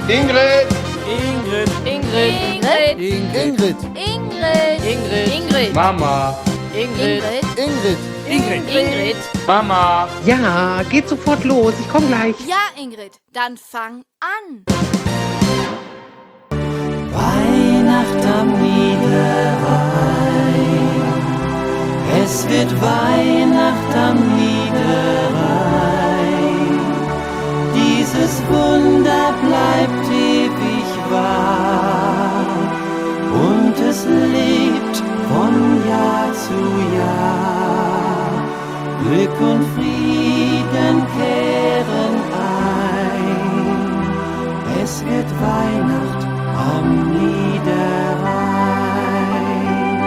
Ingrid. Ingrid. Ingrid. Ingrid. Ingrid. Ingrid. Ingrid. Mama. Ingrid. Ingrid. Ingrid. Ingrid. Mama. Ja, geht sofort los. Ich komme gleich. Ja, Ingrid, dann fang an. Weihnacht am Niederrhein. Es wird Weihnacht am Niederrhein. Dieses Wunder bleibt ewig wahr. Und es lebt von Jahr zu Jahr. Glück und Frieden kehren ein. Es wird Weihnacht am Niederrhein.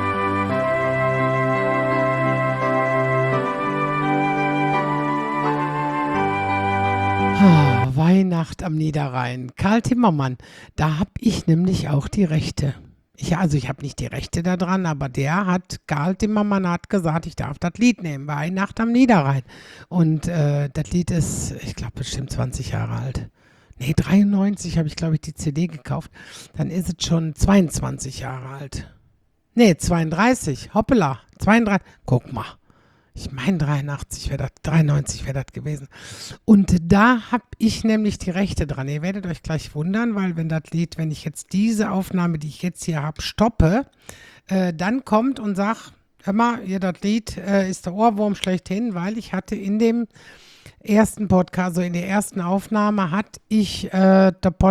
Weihnacht am Niederrhein. Karl Timmermann. Da habe ich nämlich auch die Rechte. Ich habe nicht die Rechte da dran, aber Karl Timmermann hat gesagt, ich darf das Lied nehmen, Weihnacht am Niederrhein. Und das Lied ist, ich glaube, bestimmt 20 Jahre alt. Nee, 93 habe ich, glaube ich, die CD gekauft. Dann ist es schon 22 Jahre alt. Nee, 32. Hoppala, 32. Guck mal. Ich meine 93 wäre das gewesen. Und da habe ich nämlich die Rechte dran. Ihr werdet euch gleich wundern, weil wenn ich jetzt diese Aufnahme, die ich jetzt hier habe, stoppe, dann kommt und sagt, hör mal, das Lied ist der Ohrwurm schlechthin, weil ich hatte in dem ersten Podcast, also in der ersten Aufnahme hatte ich da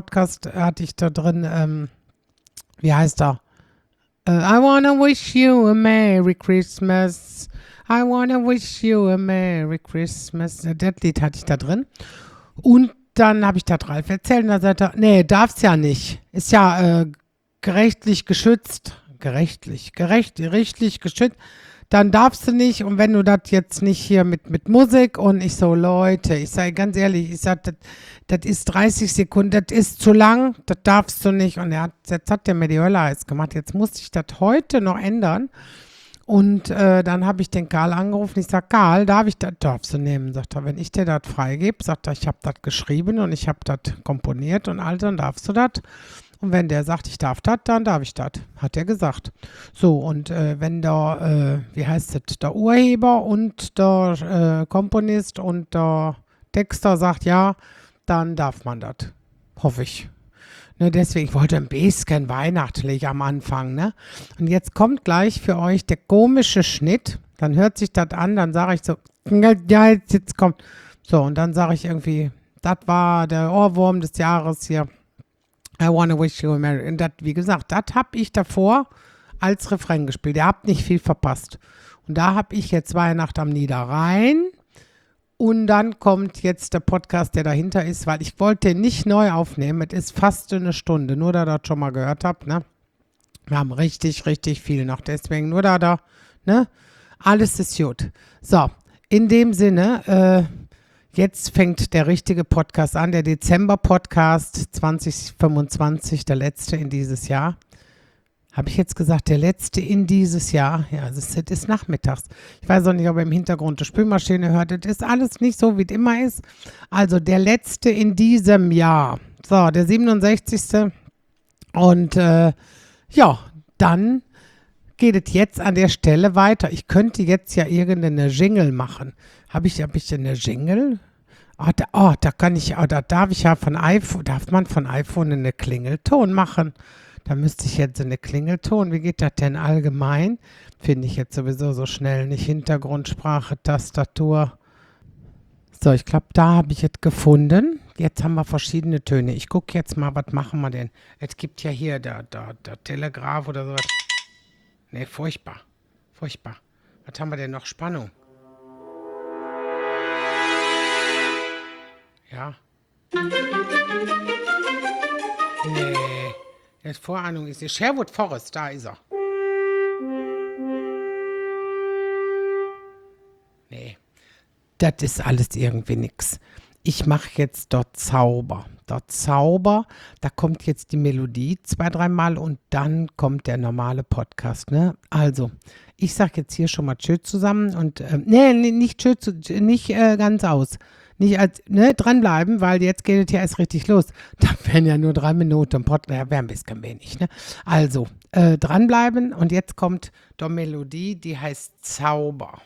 drin, wie heißt er? I wanna wish you a Merry Christmas. I wanna wish you a Merry Christmas. Das Lied hatte ich da drin. Und dann habe ich das Ralf erzählt und dann sagt er, nee, darf's ja nicht. Ist ja rechtlich geschützt. Rechtlich geschützt. Dann darfst du nicht. Und wenn du das jetzt nicht hier mit Musik und ich so, Leute, ich sage ganz ehrlich, ich sage, das ist 30 Sekunden, das ist zu lang, das darfst du nicht. Und jetzt hat der mir die Hölle heiß gemacht. Jetzt musste ich das heute noch ändern. Und dann habe ich den Karl angerufen. Ich sage, Karl, darfst du nehmen? Sagt er, wenn ich dir das freigebe, sagt er, ich habe das geschrieben und ich habe das komponiert und all, dann darfst du das. Und wenn der sagt, ich darf das, dann darf ich das, hat er gesagt. So, und wenn der, der Urheber und der Komponist und der Texter sagt ja, dann darf man das. Hoffe ich. Ne, deswegen, ich wollte ein bisschen weihnachtlich am Anfang. Ne? Und jetzt kommt gleich für euch der komische Schnitt. Dann hört sich das an, dann sage ich so, ja, jetzt kommt. So, und dann sage ich irgendwie, das war der Ohrwurm des Jahres hier. I wanna wish you a Merry. Und das, wie gesagt, das habe ich davor als Refrain gespielt. Ihr habt nicht viel verpasst. Und da habe ich jetzt Weihnacht am Niederrhein. Und dann kommt jetzt der Podcast, der dahinter ist, weil ich wollte den nicht neu aufnehmen. Es ist fast eine Stunde, nur da ihr das schon mal gehört habt, ne? Wir haben richtig viel noch, deswegen nur ne? Alles ist gut. So, in dem Sinne, jetzt fängt der richtige Podcast an, der Dezember-Podcast 2025, der letzte in dieses Jahr. Habe ich jetzt gesagt, der letzte in dieses Jahr? Ja, es ist nachmittags. Ich weiß auch nicht, ob ihr im Hintergrund die Spülmaschine hört. Das ist alles nicht so, wie es immer ist. Also der letzte in diesem Jahr. So, der 67. Und ja, dann geht es jetzt an der Stelle weiter. Ich könnte jetzt ja irgendeine Jingle machen. Habe ich eine Jingle? Da darf ich ja darf man von iPhone eine Klingelton machen? Da müsste ich jetzt eine Klingelton. Wie geht das denn allgemein? Finde ich jetzt sowieso so schnell nicht. Hintergrundsprache, Tastatur. So, ich glaube, da habe ich es gefunden. Jetzt haben wir verschiedene Töne. Ich gucke jetzt mal, was machen wir denn? Es gibt ja hier der Telegraph oder sowas. Nee, furchtbar. Was haben wir denn noch? Spannung. Ja. Nee. Jetzt Vorahnung ist hier. Sherwood Forest, da ist er. Nee. Das ist alles irgendwie nix. Ich mache jetzt dort Zauber. Da kommt jetzt die Melodie 2-3 Mal und dann kommt der normale Podcast, ne? Also, ich sag jetzt hier schon mal Tschö zusammen und, nicht Tschö, nicht ganz aus. Nicht als, dranbleiben, weil jetzt geht es ja erst richtig los. Da wären ja nur 3 Minuten im Podcast, ja, wäre ein bisschen wenig, ne? Also, dranbleiben und jetzt kommt die Melodie, die heißt Zauber.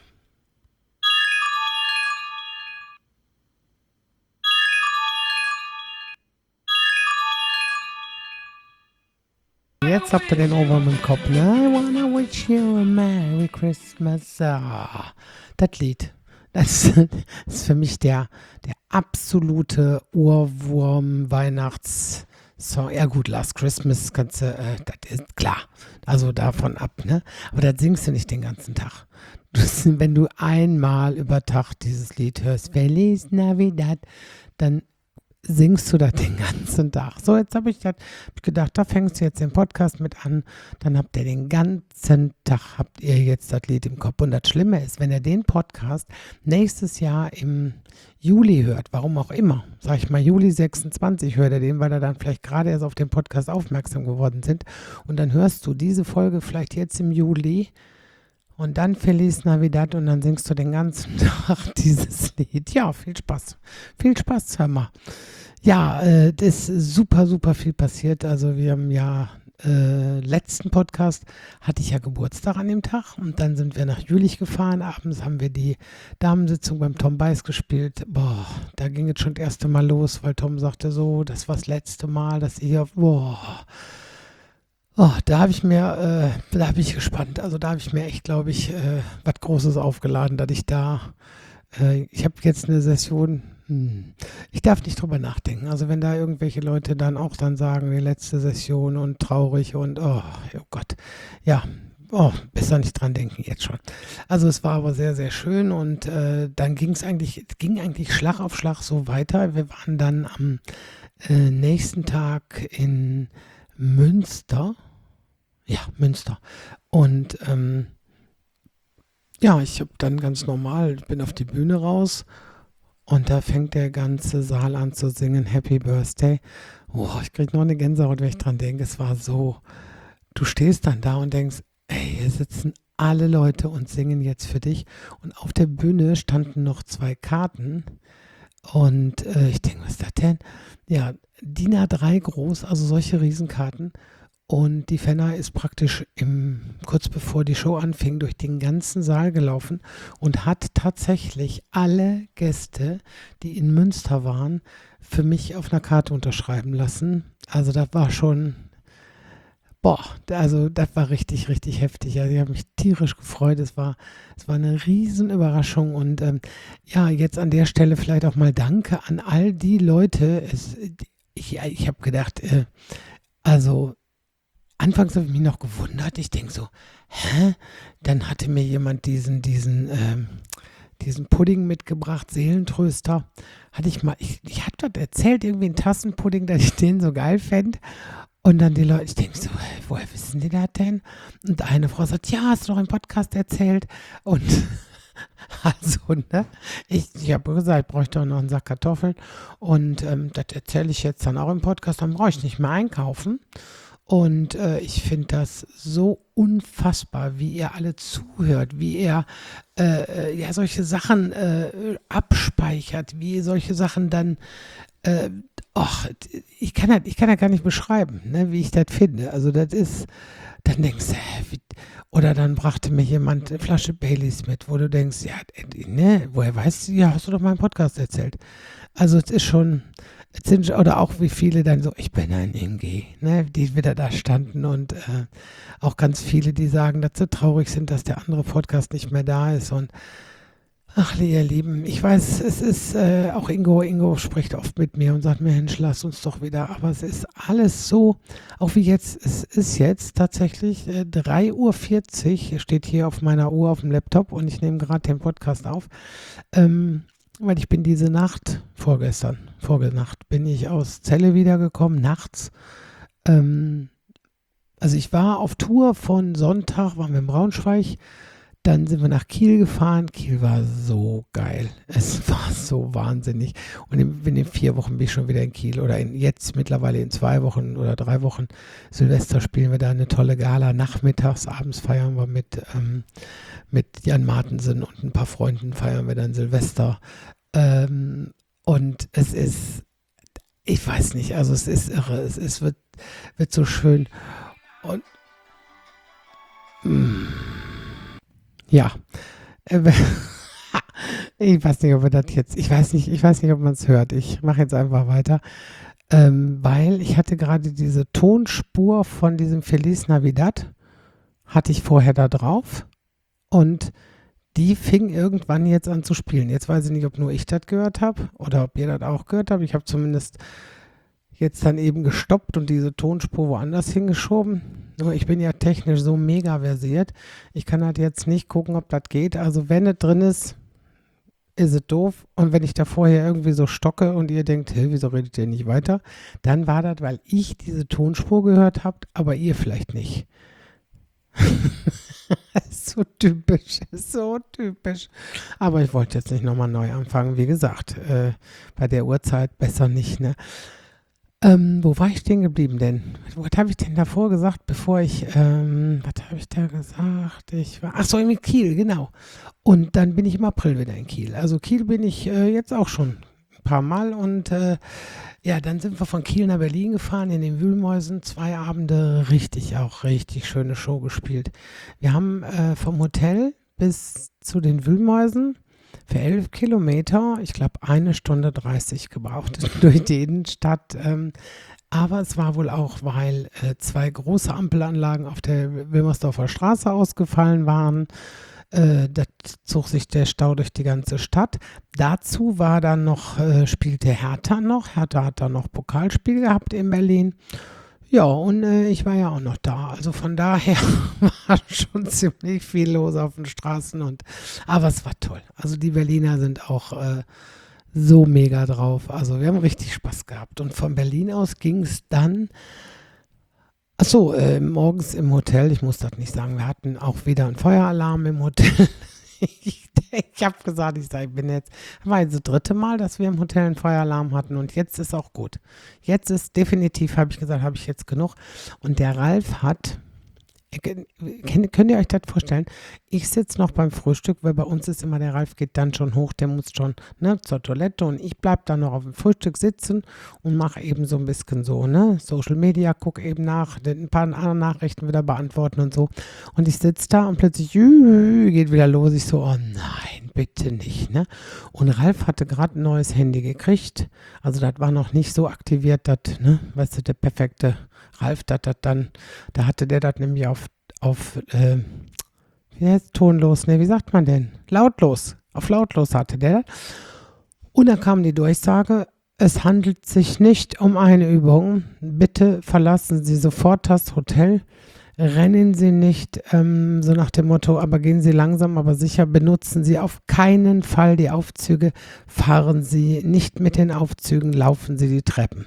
Jetzt habt ihr den Ohrwurm im Kopf, ne? I wanna wish you a Merry Christmas. Ah, das Lied. Das ist für mich der absolute Ohrwurm-Weihnachts-Song. Ja gut, Last Christmas kannst du, das ist klar. Also davon ab, ne? Aber das singst du nicht den ganzen Tag. Wenn du einmal über Tag dieses Lied hörst, Feliz Navidad, dann singst du das den ganzen Tag. So, jetzt habe ich gedacht, da fängst du jetzt den Podcast mit an, dann habt ihr den ganzen Tag, habt ihr jetzt das Lied im Kopf. Und das Schlimme ist, wenn ihr den Podcast nächstes Jahr im Juli hört, warum auch immer, sag ich mal Juli 26 hört ihr den, weil ihr dann vielleicht gerade erst auf den Podcast aufmerksam geworden sind und dann hörst du diese Folge vielleicht jetzt im Juli und dann Feliz Navidad und dann singst du den ganzen Tag dieses Lied. Ja, viel Spaß. Viel Spaß, hör mal. Ja, das ist super, super viel passiert. Also wir haben ja letzten Podcast hatte ich ja Geburtstag an dem Tag und dann sind wir nach Jülich gefahren. Abends haben wir die Damensitzung beim Tom Beiß gespielt. Boah, da ging es schon das erste Mal los, weil Tom sagte so, das war das letzte Mal, dass ihr, da habe ich gespannt. Also da habe ich mir echt, glaube ich, was Großes aufgeladen, dass ich da, ich habe jetzt eine Session, ich darf nicht drüber nachdenken. Also wenn da irgendwelche Leute dann auch dann sagen, die letzte Session und traurig und oh Gott, ja, besser nicht dran denken jetzt schon. Also es war aber sehr, sehr schön und dann ging eigentlich Schlag auf Schlag so weiter. Wir waren dann am nächsten Tag in Münster. Ja, Münster. Und ich habe dann ganz normal, bin auf die Bühne raus und da fängt der ganze Saal an zu singen Happy Birthday. Ich kriege noch eine Gänsehaut, wenn ich dran denke. Es war so, du stehst dann da und denkst, ey, hier sitzen alle Leute und singen jetzt für dich. Und auf der Bühne standen noch 2 Karten und ich denke, was ist das denn? Ja, DIN A3 groß, also solche Riesenkarten. Und die Fenner ist praktisch kurz bevor die Show anfing, durch den ganzen Saal gelaufen und hat tatsächlich alle Gäste, die in Münster waren, für mich auf einer Karte unterschreiben lassen. Also das war schon, das war richtig, richtig heftig. Also ich habe mich tierisch gefreut. Es war eine riesen Überraschung und jetzt an der Stelle vielleicht auch mal Danke an all die Leute. Ich habe gedacht, anfangs habe ich mich noch gewundert. Ich denke so, Dann hatte mir jemand diesen Pudding mitgebracht, Seelentröster. Ich hatte das erzählt, irgendwie einen Tassenpudding, dass ich den so geil fände. Und dann die Leute, ich denke so, woher wissen die das denn? Und eine Frau sagt, ja, hast du noch im Podcast erzählt? Und ich habe gesagt, ich bräuchte auch noch einen Sack Kartoffeln. Und das erzähle ich jetzt dann auch im Podcast, dann brauche ich nicht mehr einkaufen. Und ich finde das so unfassbar, wie ihr alle zuhört, wie ihr solche Sachen abspeichert, wie ihr solche Sachen dann, ich kann das gar nicht beschreiben, ne, wie ich das finde. Also das ist, dann denkst du, oder dann brachte mir jemand eine Flasche Baileys mit, wo du denkst, ja, ne, woher weißt du, ja, hast du doch mal im Podcast erzählt. Also es ist schon... Oder auch wie viele dann so, ich bin ein Ingi, ne, die wieder da standen und auch ganz viele, die sagen, dass sie traurig sind, dass der andere Podcast nicht mehr da ist und ach, ihr Lieben, ich weiß, es ist auch Ingo spricht oft mit mir und sagt mir, Mensch, lass uns doch wieder, aber es ist alles so, auch wie jetzt, es ist jetzt tatsächlich 3:40 Uhr, steht hier auf meiner Uhr auf dem Laptop und ich nehme gerade den Podcast auf, weil ich bin diese Nacht, vorgenacht, bin ich aus Celle wiedergekommen, nachts. Also ich war auf Tour von Sonntag, waren wir in Braunschweig, dann sind wir nach Kiel gefahren. Kiel war so geil, es war so wahnsinnig. Und in den 4 Wochen bin ich schon wieder in Kiel oder jetzt mittlerweile in 2 Wochen oder 3 Wochen Silvester spielen wir da eine tolle Gala. Nachmittags, abends feiern wir mit Jan Martensen und ein paar Freunden feiern wir dann Silvester. Und es ist, ich weiß nicht, also es ist irre, wird so schön. Und ja, ich weiß nicht, ob wir das jetzt, ich weiß nicht, ob man es hört. Ich mache jetzt einfach weiter, weil ich hatte gerade diese Tonspur von diesem Feliz Navidad, hatte ich vorher da drauf und die fing irgendwann jetzt an zu spielen. Jetzt weiß ich nicht, ob nur ich das gehört habe oder ob ihr das auch gehört habt. Ich habe zumindest jetzt dann eben gestoppt und diese Tonspur woanders hingeschoben. Nur ich bin ja technisch so mega versiert. Ich kann halt jetzt nicht gucken, ob das geht. Also wenn es drin ist es doof. Und wenn ich da vorher irgendwie so stocke und ihr denkt, hey, wieso redet ihr nicht weiter? Dann war das, weil ich diese Tonspur gehört habt, aber ihr vielleicht nicht. So typisch, so typisch. Aber ich wollte jetzt nicht nochmal neu anfangen. Wie gesagt, bei der Uhrzeit besser nicht, ne? Wo war ich stehen geblieben denn? Was habe ich denn davor gesagt, bevor ich, was habe ich da gesagt? Achso, in Kiel, genau. Und dann bin ich im April wieder in Kiel. Also Kiel bin ich jetzt auch schon ein paar Mal und ja, dann sind wir von Kiel nach Berlin gefahren in den Wühlmäusen. 2 Abende, richtig schöne Show gespielt. Wir haben vom Hotel bis zu den Wühlmäusen für 11 Kilometer, ich glaube 1 Stunde 30 gebraucht durch die Innenstadt. Aber es war wohl auch, weil 2 große Ampelanlagen auf der Wilmersdorfer Straße ausgefallen waren. Da zog sich der Stau durch die ganze Stadt. Dazu war dann noch, spielte Hertha noch. Hertha hat dann noch Pokalspiel gehabt in Berlin. Ja, und ich war ja auch noch da. Also von daher war schon ziemlich viel los auf den Straßen. Aber es war toll. Also die Berliner sind auch so mega drauf. Also wir haben richtig Spaß gehabt. Und von Berlin aus ging es dann, morgens im Hotel, ich muss das nicht sagen, wir hatten auch wieder einen Feueralarm im Hotel. Ich habe gesagt, war jetzt das 3. Mal, dass wir im Hotel einen Feueralarm hatten und jetzt ist auch gut. Jetzt ist definitiv, habe ich gesagt, habe ich jetzt genug. Und der Ralf hat, könnt ihr euch das vorstellen? Ich sitze noch beim Frühstück, weil bei uns ist immer, der Ralf geht dann schon hoch, der muss schon zur Toilette und ich bleibe dann noch auf dem Frühstück sitzen und mache eben so ein bisschen so, Social Media, gucke eben nach, ein paar andere Nachrichten wieder beantworten und so. Und ich sitze da und plötzlich geht wieder los. Ich so, oh nein, bitte nicht, ne? Und Ralf hatte gerade ein neues Handy gekriegt. Also das war noch nicht so aktiviert, das, weißt du, der perfekte Ralf, da hatte der das nämlich auf wie heißt tonlos, wie sagt man denn? Lautlos. Auf lautlos hatte der das. Und dann kam die Durchsage, es handelt sich nicht um eine Übung. Bitte verlassen Sie sofort das Hotel. Rennen Sie nicht, so nach dem Motto, aber gehen Sie langsam, aber sicher. Benutzen Sie auf keinen Fall die Aufzüge. Fahren Sie nicht mit den Aufzügen, laufen Sie die Treppen.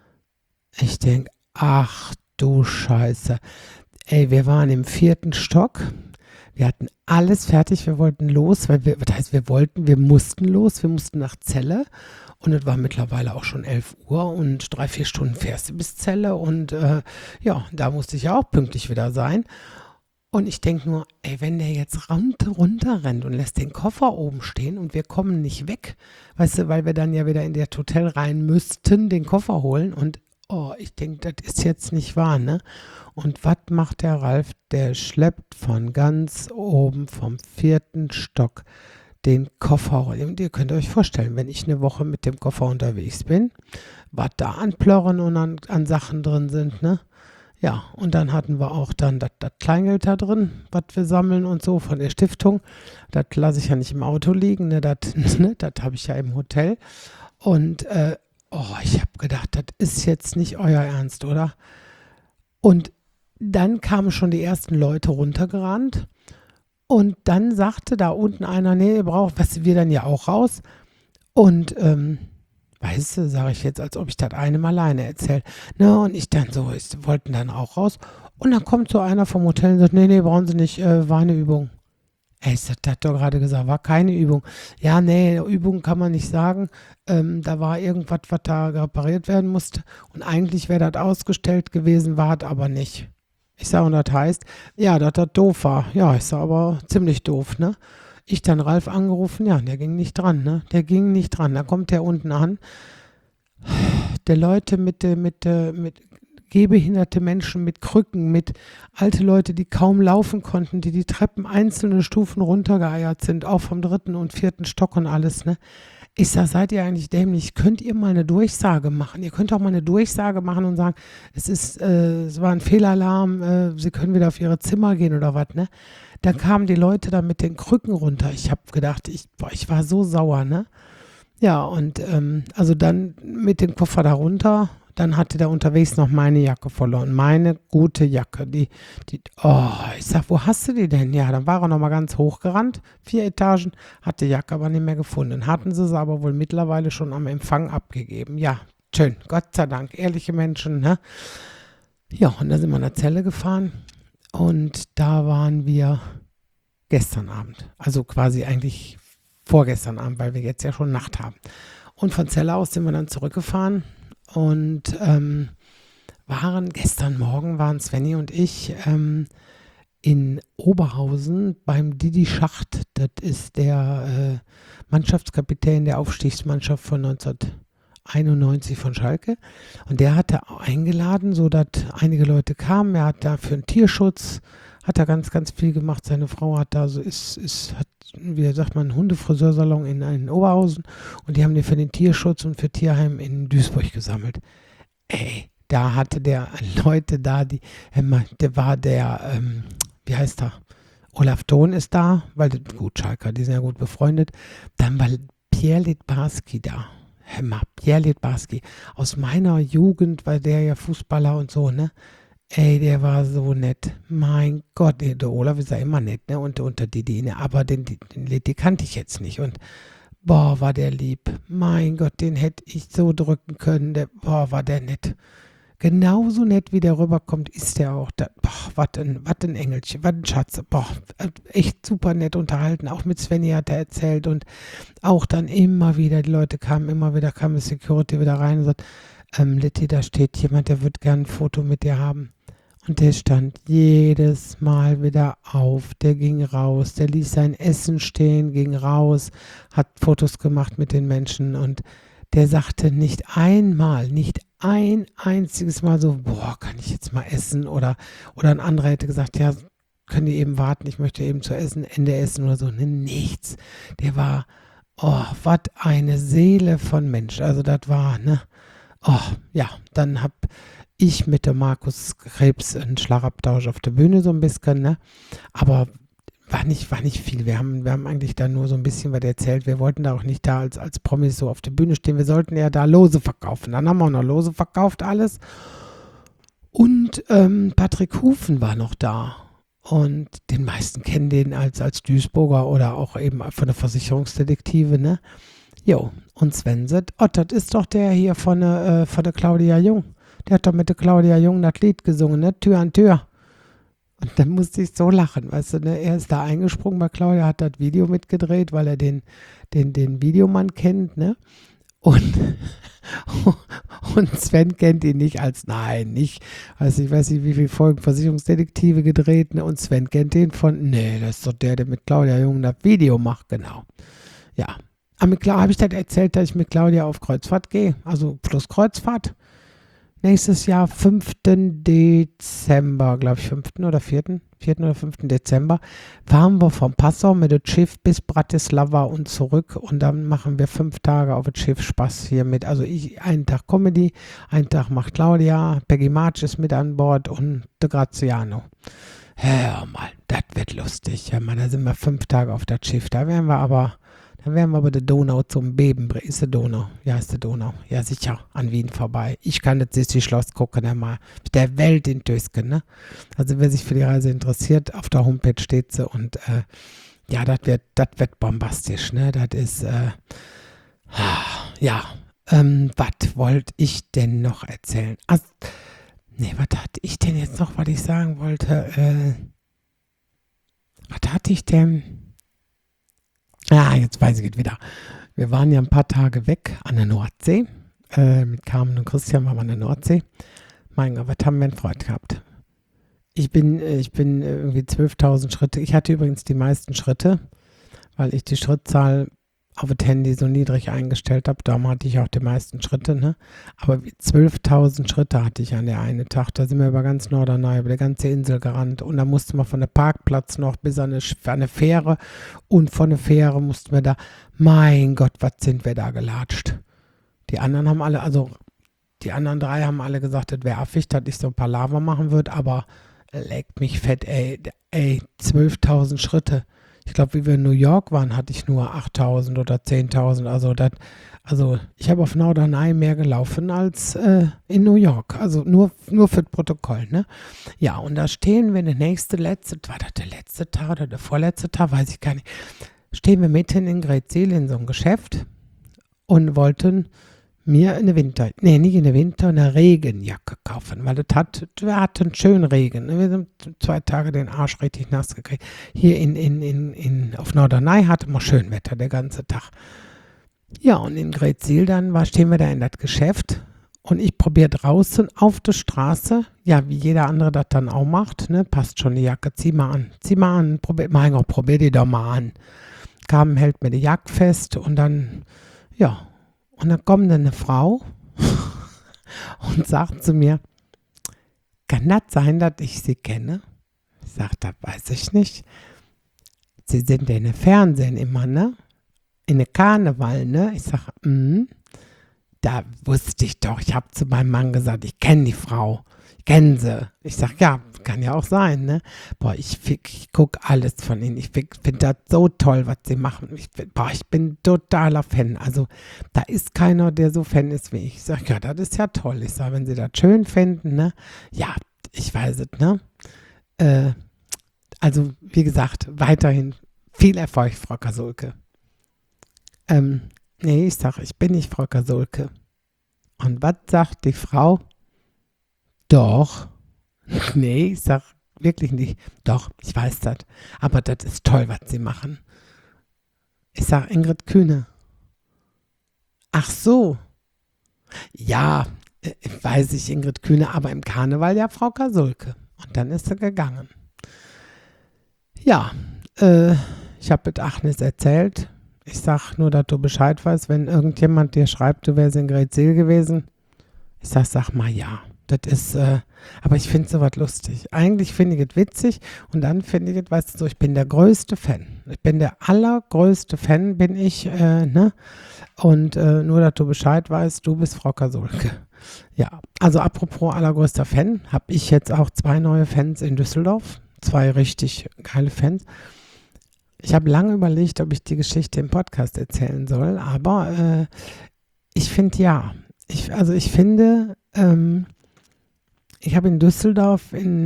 Ich denke, ach du Scheiße. Ey, wir waren im 4. Stock. Wir hatten alles fertig. Wir wollten los, weil wir mussten los. Wir mussten nach Celle. Und es war mittlerweile auch schon 11 Uhr und 3-4 Stunden fährst du bis Celle. Und ja, da musste ich ja auch pünktlich wieder sein. Und ich denke nur, ey, wenn der jetzt runter rennt und lässt den Koffer oben stehen und wir kommen nicht weg, weißt du, weil wir dann ja wieder in das Hotel rein müssten, den Koffer holen und ich denke, das ist jetzt nicht wahr, ne? Und was macht der Ralf? Der schleppt von ganz oben vom 4. Stock den Koffer. Und ihr könnt euch vorstellen, wenn ich eine Woche mit dem Koffer unterwegs bin, was da an Plörren und an Sachen drin sind, ne? Ja, und dann hatten wir auch dann das Kleingeld da drin, was wir sammeln und so von der Stiftung. Das lasse ich ja nicht im Auto liegen, ne? Das habe ich ja im Hotel. Und ich habe gedacht, das ist jetzt nicht euer Ernst, oder? Und dann kamen schon die ersten Leute runtergerannt und dann sagte da unten einer, nee, ihr braucht, was wir dann ja auch raus. Und weißt du, sage ich jetzt, als ob ich das einem alleine erzähle. Ne, und ich dann so, wollten dann auch raus. Und dann kommt so einer vom Hotel und sagt, nee, brauchen Sie nicht, war eine Übung. Ey, das hat doch gerade gesagt, war keine Übung. Ja, nee, Übung kann man nicht sagen. Da war irgendwas, was da repariert werden musste. Und eigentlich wäre das ausgestellt gewesen, war es aber nicht. Ich sage, und das heißt, ja, dass das doof war. Ja, ich sage, aber ziemlich doof, ne? Ich dann Ralf angerufen, ja, der ging nicht dran, ne? Der ging nicht dran. Da kommt der unten an. Der Leute mit gehbehinderte Menschen mit Krücken, mit alte Leute, die kaum laufen konnten, die Treppen einzelne Stufen runtergeeiert sind, auch vom 3. und 4. Stock und alles, ne? Ich sag, seid ihr eigentlich dämlich? Könnt ihr mal eine Durchsage machen? Ihr könnt auch mal eine Durchsage machen und sagen, es war ein Fehlalarm, Sie können wieder auf Ihre Zimmer gehen oder was, ne? Dann kamen die Leute da mit den Krücken runter. Ich habe gedacht, ich war so sauer, ne? Ja, und also dann mit dem Koffer da runter, dann hatte der unterwegs noch meine Jacke verloren. Meine gute Jacke. Ich sag, wo hast du die denn? Ja, dann war er nochmal ganz hochgerannt, 4 Etagen, hat die Jacke aber nicht mehr gefunden. Hatten sie aber wohl mittlerweile schon am Empfang abgegeben. Ja, schön, Gott sei Dank, ehrliche Menschen, ne? Ja, und dann sind wir in der Zelle gefahren und da waren wir gestern Abend. Also quasi eigentlich vorgestern Abend, weil wir jetzt ja schon Nacht haben. Und von Celle aus sind wir dann zurückgefahren und gestern Morgen waren Svenny und ich in Oberhausen beim Didi Schacht. Das ist der Mannschaftskapitän der Aufstiegsmannschaft von 1991 von Schalke. Und der hatte eingeladen, sodass einige Leute kamen. Er hat da für den Tierschutz, hat er ganz, ganz viel gemacht. Seine Frau hat da so, hat, wie sagt man, einen Hundefriseursalon in Oberhausen. Und die haben den für den Tierschutz und für Tierheim in Duisburg gesammelt. Ey, da hatte der Leute da, der war der, wie heißt er? Olaf Thon ist da, weil, gut, Schalker, die sind ja gut befreundet. Dann war Pierre Littbarski da. Pierre Littbarski. Aus meiner Jugend war der ja Fußballer und so, ne? Ey, der war so nett. Mein Gott, der Olaf ist ja immer nett, ne? Und unter die, ne? Aber den Litti kannte ich jetzt nicht. Und boah, war der lieb. Mein Gott, den hätte ich so drücken können. War der nett. Genauso nett, wie der rüberkommt, ist der auch. Was ein Engelchen, was ein Schatz. Boah, echt super nett unterhalten. Auch mit Svenny hat er erzählt. Und auch dann immer wieder, die Leute kam die Security wieder rein und sagt, Litti, da steht jemand, der wird gern ein Foto mit dir haben. Und der stand jedes Mal wieder auf, der ging raus, der ließ sein Essen stehen, ging raus, hat Fotos gemacht mit den Menschen und der sagte nicht ein einziges Mal so, boah, kann ich jetzt mal essen? Oder ein anderer hätte gesagt, ja, können die eben warten, ich möchte eben zu essen, Ende essen oder so. Ne, nichts. Der war, oh, was eine Seele von Mensch. Also das war, ne, oh, ja, dann hab ich mit dem Markus Krebs einen Schlagabtausch auf der Bühne so ein bisschen, ne? Aber war nicht viel. Wir haben eigentlich da nur so ein bisschen was erzählt. Wir wollten da auch nicht da als Promis so auf der Bühne stehen. Wir sollten ja da Lose verkaufen. Dann haben wir auch noch Lose verkauft, alles. Und Patrick Hufen war noch da. Und den meisten kennen den als Duisburger oder auch eben von der Versicherungsdetektive, ne? Jo, und Sven sagt, oh, das ist doch der hier von der Claudia Jung. Der hat doch mit der Claudia Jung das Lied gesungen, ne? Tür an Tür. Und dann musste ich so lachen, weißt du, ne? Er ist da eingesprungen bei Claudia, hat das Video mitgedreht, weil er den Videomann kennt, ne? Und Sven kennt ihn nicht als, nein, nicht, ich weiß nicht, wie viele Folgen Versicherungsdetektive gedreht, ne? Und Sven kennt ihn von, nee, das ist doch der mit Claudia Jung das Video macht, genau. Ja. Aber habe ich das erzählt, dass ich mit Claudia auf Kreuzfahrt gehe, also plus Kreuzfahrt. Nächstes Jahr, 5. Dezember, glaube ich, 5. oder 4. oder 5. Dezember, fahren wir vom Passau mit dem Schiff bis Bratislava und zurück und dann machen wir 5 Tage auf dem Schiff Spaß hier mit. Also ich, einen Tag Comedy, einen Tag macht Claudia, Peggy March ist mit an Bord und der Graziano. Hör mal, das wird lustig. Ja, man, da sind wir 5 Tage auf das Schiff, da werden wir aber der Donau zum Beben bringen. Ist die Donau? Ja, ist die Donau. Ja, sicher, an Wien vorbei. Ich kann das Sissi-Schloss gucken, einmal. Der Welt in Tüsken, ne? Also, wer sich für die Reise interessiert, auf der Homepage steht sie und ja, das wird bombastisch, ne? Das ist, ja, was wollte ich denn noch erzählen? Was hatte ich denn jetzt noch, was ich sagen wollte? Was hatte ich denn? Ja, jetzt weiß ich es wieder. Wir waren ja ein paar Tage weg an der Nordsee. Mit Carmen und Christian waren wir an der Nordsee. Mein Gott, was haben wir einen Freund gehabt. Ich bin irgendwie 12.000 Schritte. Ich hatte übrigens die meisten Schritte, weil ich die Schrittzahl auf das Handy so niedrig eingestellt habe. Darum hatte ich auch die meisten Schritte, ne? Aber 12.000 Schritte hatte ich an der einen Tag. Da sind wir über ganz Norderney, über die ganze Insel gerannt. Und da mussten wir von der Parkplatz noch bis an eine Fähre. Und von der Fähre mussten wir da, mein Gott, was sind wir da gelatscht. Die anderen haben alle, also die anderen 3 haben alle gesagt, das wäre affig, dass ich so ein paar Lava machen würde. Aber leckt mich fett, ey 12.000 Schritte. Ich glaube, wie wir in New York waren, hatte ich nur 8.000 oder 10.000. Also ich habe auf Norderney mehr gelaufen als in New York. Also nur für das Protokoll, ne? Ja, und da stehen wir war das der letzte Tag oder der vorletzte Tag, weiß ich gar nicht. Stehen wir mitten in Greetsiel in so einem Geschäft und wollten mir eine Regenjacke kaufen, weil wir hatten schön Regen. Wir sind 2 Tage den Arsch richtig nass gekriegt. Hier auf Norderney hatte man schön Wetter der ganze Tag. Ja, und in Greetsiel dann stehen wir da in das Geschäft und ich probiere draußen auf der Straße, ja, wie jeder andere das dann auch macht, ne, passt schon die Jacke, zieh mal an, probier die doch mal an. Hält mir die Jacke fest und dann, ja, und dann kommt eine Frau und sagt zu mir, kann das sein, dass ich Sie kenne? Ich sage, das weiß ich nicht. Sie sind in den Fernsehen immer, ne? In der Karneval, ne? Ich sage, da wusste ich doch. Ich habe zu meinem Mann gesagt, ich kenne die Frau. Ich kenne sie. Ich sage, ja, kann ja auch sein, ne? Boah, ich gucke alles von ihnen. Ich finde das so toll, was sie machen. Ich bin totaler Fan. Also da ist keiner, der so Fan ist wie ich. Ich sage, ja, das ist ja toll. Ich sage, wenn sie das schön finden, ne? Ja, ich weiß es, ne? Also, wie gesagt, weiterhin viel Erfolg, Frau Kasulke. Nee, ich sage, ich bin nicht Frau Kasulke. Und was sagt die Frau? Doch. Nee, ich sag wirklich nicht. Doch, ich weiß das. Aber das ist toll, was sie machen. Ich sag Ingrid Kühne. Ach so. Ja, weiß ich Ingrid Kühne, aber im Karneval ja Frau Kasulke. Und dann ist sie gegangen. Ja, ich habe mit Agnes erzählt. Ich sag nur, dass du Bescheid weißt, wenn irgendjemand dir schreibt, du wärst in Greetsiel gewesen. Ich sag mal ja. Das ist, aber ich finde sowas lustig. Eigentlich finde ich es witzig und dann finde ich es, weißt du so, ich bin der größte Fan. Ich bin der allergrößte Fan, bin ich, ne? Und nur, dass du Bescheid weißt, du bist Frau Kasulke. Ja, also apropos allergrößter Fan, habe ich jetzt auch 2 neue Fans in Düsseldorf. 2 richtig geile Fans. Ich habe lange überlegt, ob ich die Geschichte im Podcast erzählen soll, aber ich finde ja. Ich finde, ich habe in Düsseldorf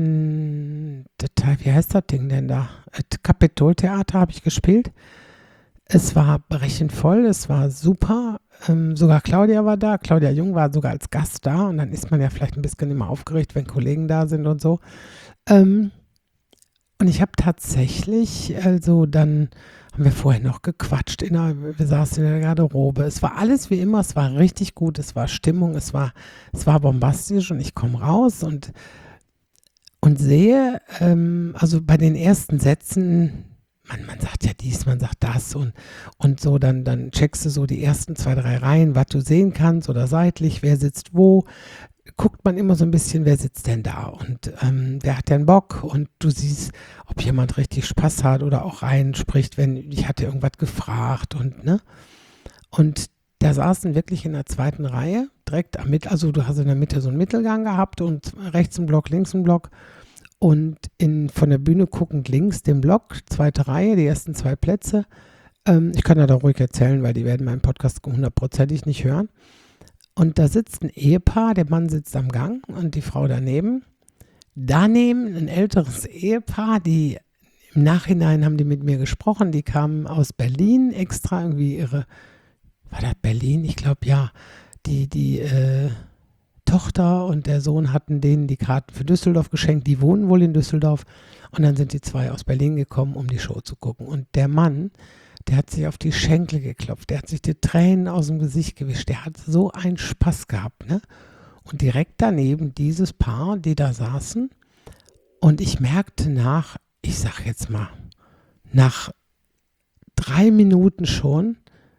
wie heißt das Ding denn da? Kapitoltheater habe ich gespielt. Es war brechend voll, es war super. Sogar Claudia war da. Claudia Jung war sogar als Gast da. Und dann ist man ja vielleicht ein bisschen immer aufgeregt, wenn Kollegen da sind und so. Und ich habe tatsächlich, also dann haben wir vorher noch gequatscht, wir saßen in der Garderobe. Es war alles wie immer, es war richtig gut, es war Stimmung, es war bombastisch und ich komme raus und sehe, also bei den ersten Sätzen, man sagt ja dies, man sagt das und so, dann checkst du so die ersten 2, 3 Reihen, was du sehen kannst oder seitlich, wer sitzt wo. Guckt man immer so ein bisschen, wer sitzt denn da und wer hat denn Bock und du siehst, ob jemand richtig Spaß hat oder auch reinspricht, wenn ich hatte irgendwas gefragt und da saßen wirklich in der 2. Reihe direkt also du hast in der Mitte so einen Mittelgang gehabt und rechts ein Block, links ein Block und von der Bühne guckend links den Block, 2. Reihe, die ersten 2 Plätze. Ich kann ja da ruhig erzählen, weil die werden meinen Podcast 100%ig nicht hören. Und da sitzt ein Ehepaar, der Mann sitzt am Gang und die Frau daneben. Daneben ein älteres Ehepaar, die im Nachhinein haben die mit mir gesprochen, die kamen aus Berlin extra irgendwie war das Berlin? Ich glaube ja, die Tochter und der Sohn hatten denen die Karten für Düsseldorf geschenkt, die wohnen wohl in Düsseldorf und dann sind die 2 aus Berlin gekommen, um die Show zu gucken und der Mann, der hat sich auf die Schenkel geklopft, der hat sich die Tränen aus dem Gesicht gewischt, der hat so einen Spaß gehabt, ne? Und direkt daneben dieses Paar, die da saßen und ich merkte ich sag jetzt mal, nach 3 Minuten schon,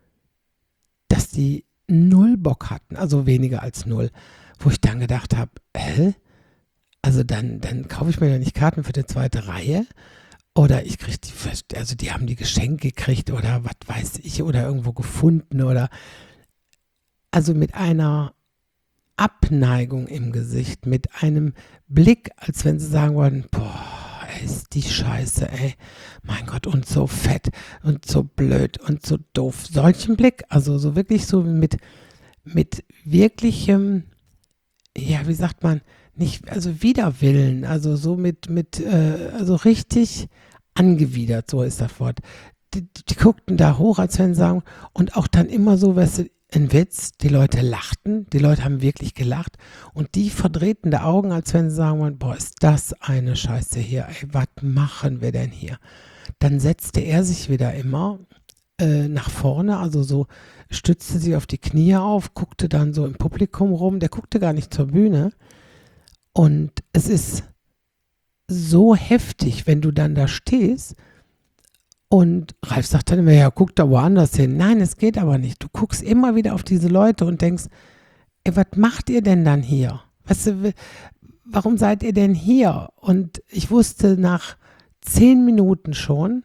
dass die 0 Bock hatten, also weniger als 0, wo ich dann gedacht habe, also dann kaufe ich mir ja nicht Karten für die zweite Reihe oder ich kriege die haben die geschenkt gekriegt oder was weiß ich oder irgendwo gefunden oder also mit einer Abneigung im Gesicht, mit einem Blick, als wenn sie sagen wollten, boah, ist die Scheiße, ey, mein Gott, und so fett und so blöd und so doof. Solchen Blick, also so wirklich so mit wirklichem, ja, wie sagt man, nicht, also Widerwillen, also so also richtig angewidert, so ist das Wort. Die guckten da hoch, als wenn sie sagen, und auch dann immer so, weißt du, ein Witz, die Leute lachten, die Leute haben wirklich gelacht und die verdrehten die Augen, als wenn sie sagen wollen, boah, ist das eine Scheiße hier, ey, was machen wir denn hier? Dann setzte er sich wieder immer nach vorne, also so stützte sich auf die Knie auf, guckte dann so im Publikum rum, der guckte gar nicht zur Bühne und es ist so heftig, wenn du dann da stehst. Und Ralf sagt dann immer, ja, guck da woanders hin. Nein, es geht aber nicht. Du guckst immer wieder auf diese Leute und denkst, ey, was macht ihr denn dann hier? Weißt du, warum seid ihr denn hier? Und ich wusste nach 10 Minuten schon,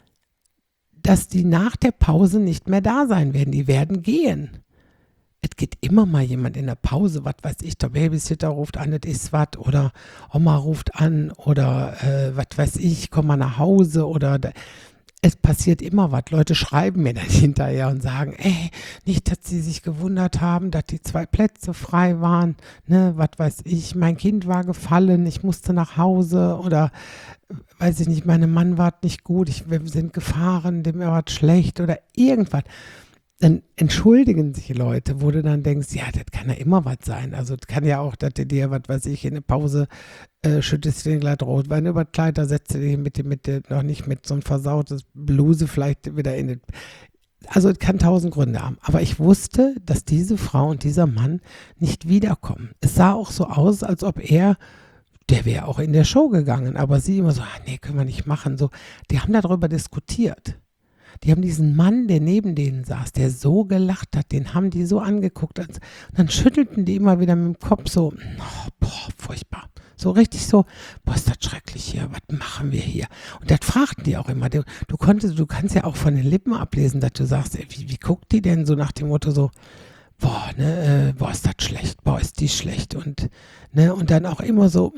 dass die nach der Pause nicht mehr da sein werden. Die werden gehen. Es geht immer mal jemand in der Pause, was weiß ich, der Babysitter ruft an, das ist was, oder Oma ruft an, oder was weiß ich, komm mal nach Hause, oder es passiert immer was. Leute schreiben mir dann hinterher und sagen, ey, nicht, dass sie sich gewundert haben, dass die 2 Plätze frei waren, ne, was weiß ich, mein Kind war gefallen, ich musste nach Hause oder, weiß ich nicht, meinem Mann war nicht gut, wir sind gefahren, dem war schlecht oder irgendwas. Dann entschuldigen sich Leute, wo du dann denkst, ja, das kann ja immer was sein. Also das kann ja auch, dass du dir, was weiß ich, in der Pause schüttest du den glatt Rotwein über das Kleid, da setzt du dich noch nicht mit so ein versautes Bluse vielleicht wieder in den. Also es kann 1000 Gründe haben. Aber ich wusste, dass diese Frau und dieser Mann nicht wiederkommen. Es sah auch so aus, als ob der wäre auch in der Show gegangen. Aber sie immer so, nee, können wir nicht machen. So, die haben darüber diskutiert. Die haben diesen Mann, der neben denen saß, der so gelacht hat, den haben die so angeguckt. Und dann schüttelten die immer wieder mit dem Kopf so, oh, boah, furchtbar. So richtig so, boah, ist das schrecklich hier, was machen wir hier? Und das fragten die auch immer. Du kannst ja auch von den Lippen ablesen, dass du sagst, ey, wie guckt die denn so nach dem Motto so, boah, ne, boah, ist das schlecht, boah, ist die schlecht. Und dann auch immer so,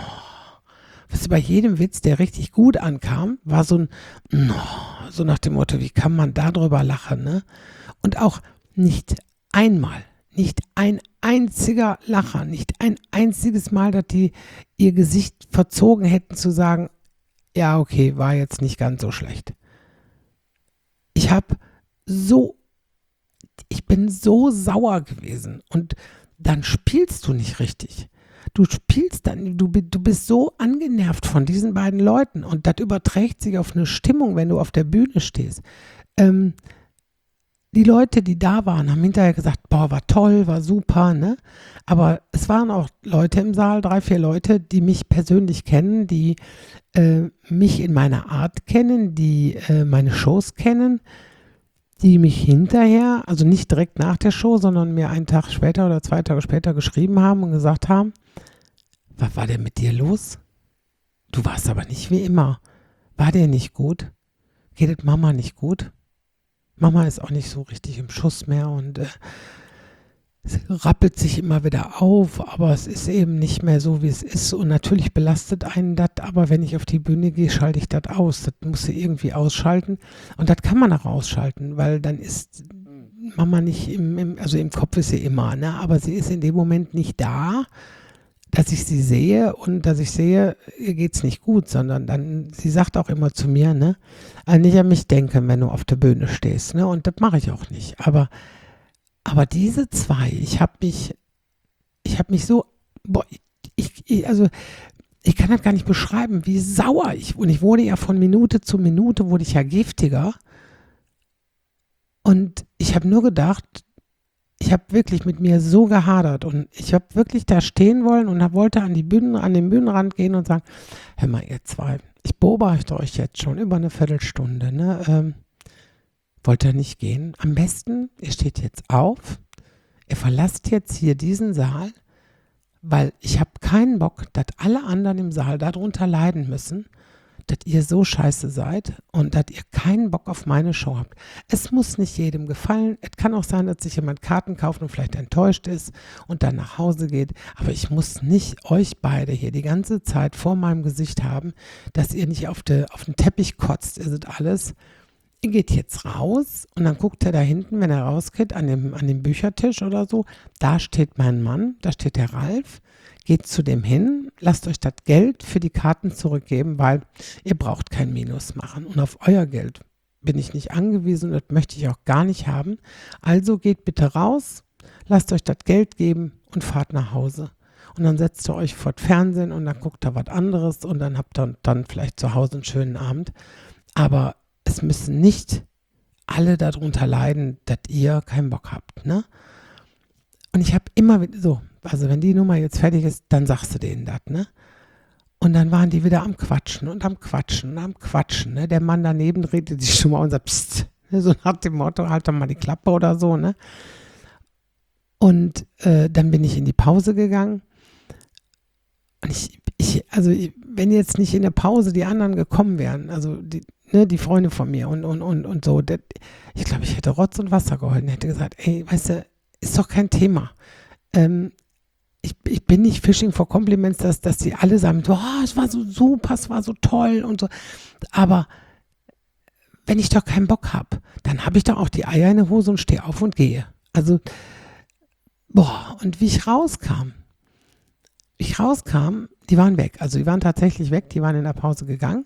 was bei jedem Witz, der richtig gut ankam, war so so nach dem Motto, wie kann man da drüber lachen, ne? Und auch nicht einmal, nicht ein einziger Lacher, nicht ein einziges Mal, dass die ihr Gesicht verzogen hätten zu sagen, ja, okay, war jetzt nicht ganz so schlecht. Ich bin so sauer gewesen und dann spielst du nicht richtig. Du spielst dann, du bist so angenervt von diesen beiden Leuten und das überträgt sich auf eine Stimmung, wenn du auf der Bühne stehst. Die Leute, die da waren, haben hinterher gesagt, boah, war toll, war super, ne? Aber es waren auch Leute im Saal, 3, 4 Leute, die mich persönlich kennen, die mich in meiner Art kennen, die meine Shows kennen, die mich hinterher, also nicht direkt nach der Show, sondern mir einen Tag später oder 2 Tage später geschrieben haben und gesagt haben, was war denn mit dir los? Du warst aber nicht wie immer. War dir nicht gut? Geht es Mama nicht gut? Mama ist auch nicht so richtig im Schuss mehr und es rappelt sich immer wieder auf, aber es ist eben nicht mehr so, wie es ist. Und natürlich belastet einen das, aber wenn ich auf die Bühne gehe, schalte ich das aus. Das muss ich irgendwie ausschalten. Und das kann man auch ausschalten, weil dann ist Mama nicht also im Kopf ist sie immer, ne? Aber sie ist in dem Moment nicht da, dass ich sie sehe und dass ich sehe, ihr geht's nicht gut, sondern dann, sie sagt auch immer zu mir, ne? Nicht an mich denken, wenn du auf der Bühne stehst, ne? Und das mache ich auch nicht. Aber diese 2, ich habe mich so, boah, ich kann das gar nicht beschreiben, wie sauer und ich wurde ja von Minute zu Minute, wurde ich ja giftiger und ich habe nur gedacht, ich habe wirklich mit mir so gehadert und ich habe wirklich da stehen wollen und wollte an den Bühnenrand gehen und sagen, hör mal ihr 2, ich beobachte euch jetzt schon über eine Viertelstunde, ne? wollt ihr nicht gehen? Am besten, ihr steht jetzt auf, ihr verlasst jetzt hier diesen Saal, weil ich habe keinen Bock, dass alle anderen im Saal darunter leiden müssen, dass ihr so scheiße seid und dass ihr keinen Bock auf meine Show habt. Es muss nicht jedem gefallen. Es kann auch sein, dass sich jemand Karten kauft und vielleicht enttäuscht ist und dann nach Hause geht. Aber ich muss nicht euch beide hier die ganze Zeit vor meinem Gesicht haben, dass ihr nicht auf den Teppich kotzt. Ihr seid alles. Ihr geht jetzt raus und dann guckt er da hinten, wenn er rausgeht, an dem Büchertisch oder so. Da steht mein Mann, da steht der Ralf. Geht zu dem hin, lasst euch das Geld für die Karten zurückgeben, weil ihr braucht kein Minus machen. Und auf euer Geld bin ich nicht angewiesen und das möchte ich auch gar nicht haben. Also geht bitte raus, lasst euch das Geld geben und fahrt nach Hause. Und dann setzt ihr euch vor das Fernsehen und dann guckt ihr was anderes und dann habt ihr dann vielleicht zu Hause einen schönen Abend. Aber es müssen nicht alle darunter leiden, dass ihr keinen Bock habt, ne? Und ich habe immer wieder so, also wenn die Nummer jetzt fertig ist, dann sagst du denen das, ne? Und dann waren die wieder am Quatschen und am Quatschen und am Quatschen, ne? Der Mann daneben drehte sich schon mal und sagt, psst, ne? So nach dem Motto, halt doch mal die Klappe oder so, ne? Und dann bin ich in die Pause gegangen und wenn jetzt nicht in der Pause die anderen gekommen wären, also die Freunde von mir und so, ich glaube, ich hätte Rotz und Wasser geholfen, hätte gesagt, ey, weißt du, ist doch kein Thema. Ich bin nicht Fishing for Compliments, dass die alle sagen, oh, es war so super, es war so toll und so. Aber wenn ich doch keinen Bock habe, dann habe ich doch auch die Eier in der Hose und stehe auf und gehe. Also, und wie ich rauskam, die waren weg. Also die waren tatsächlich weg, die waren in der Pause gegangen.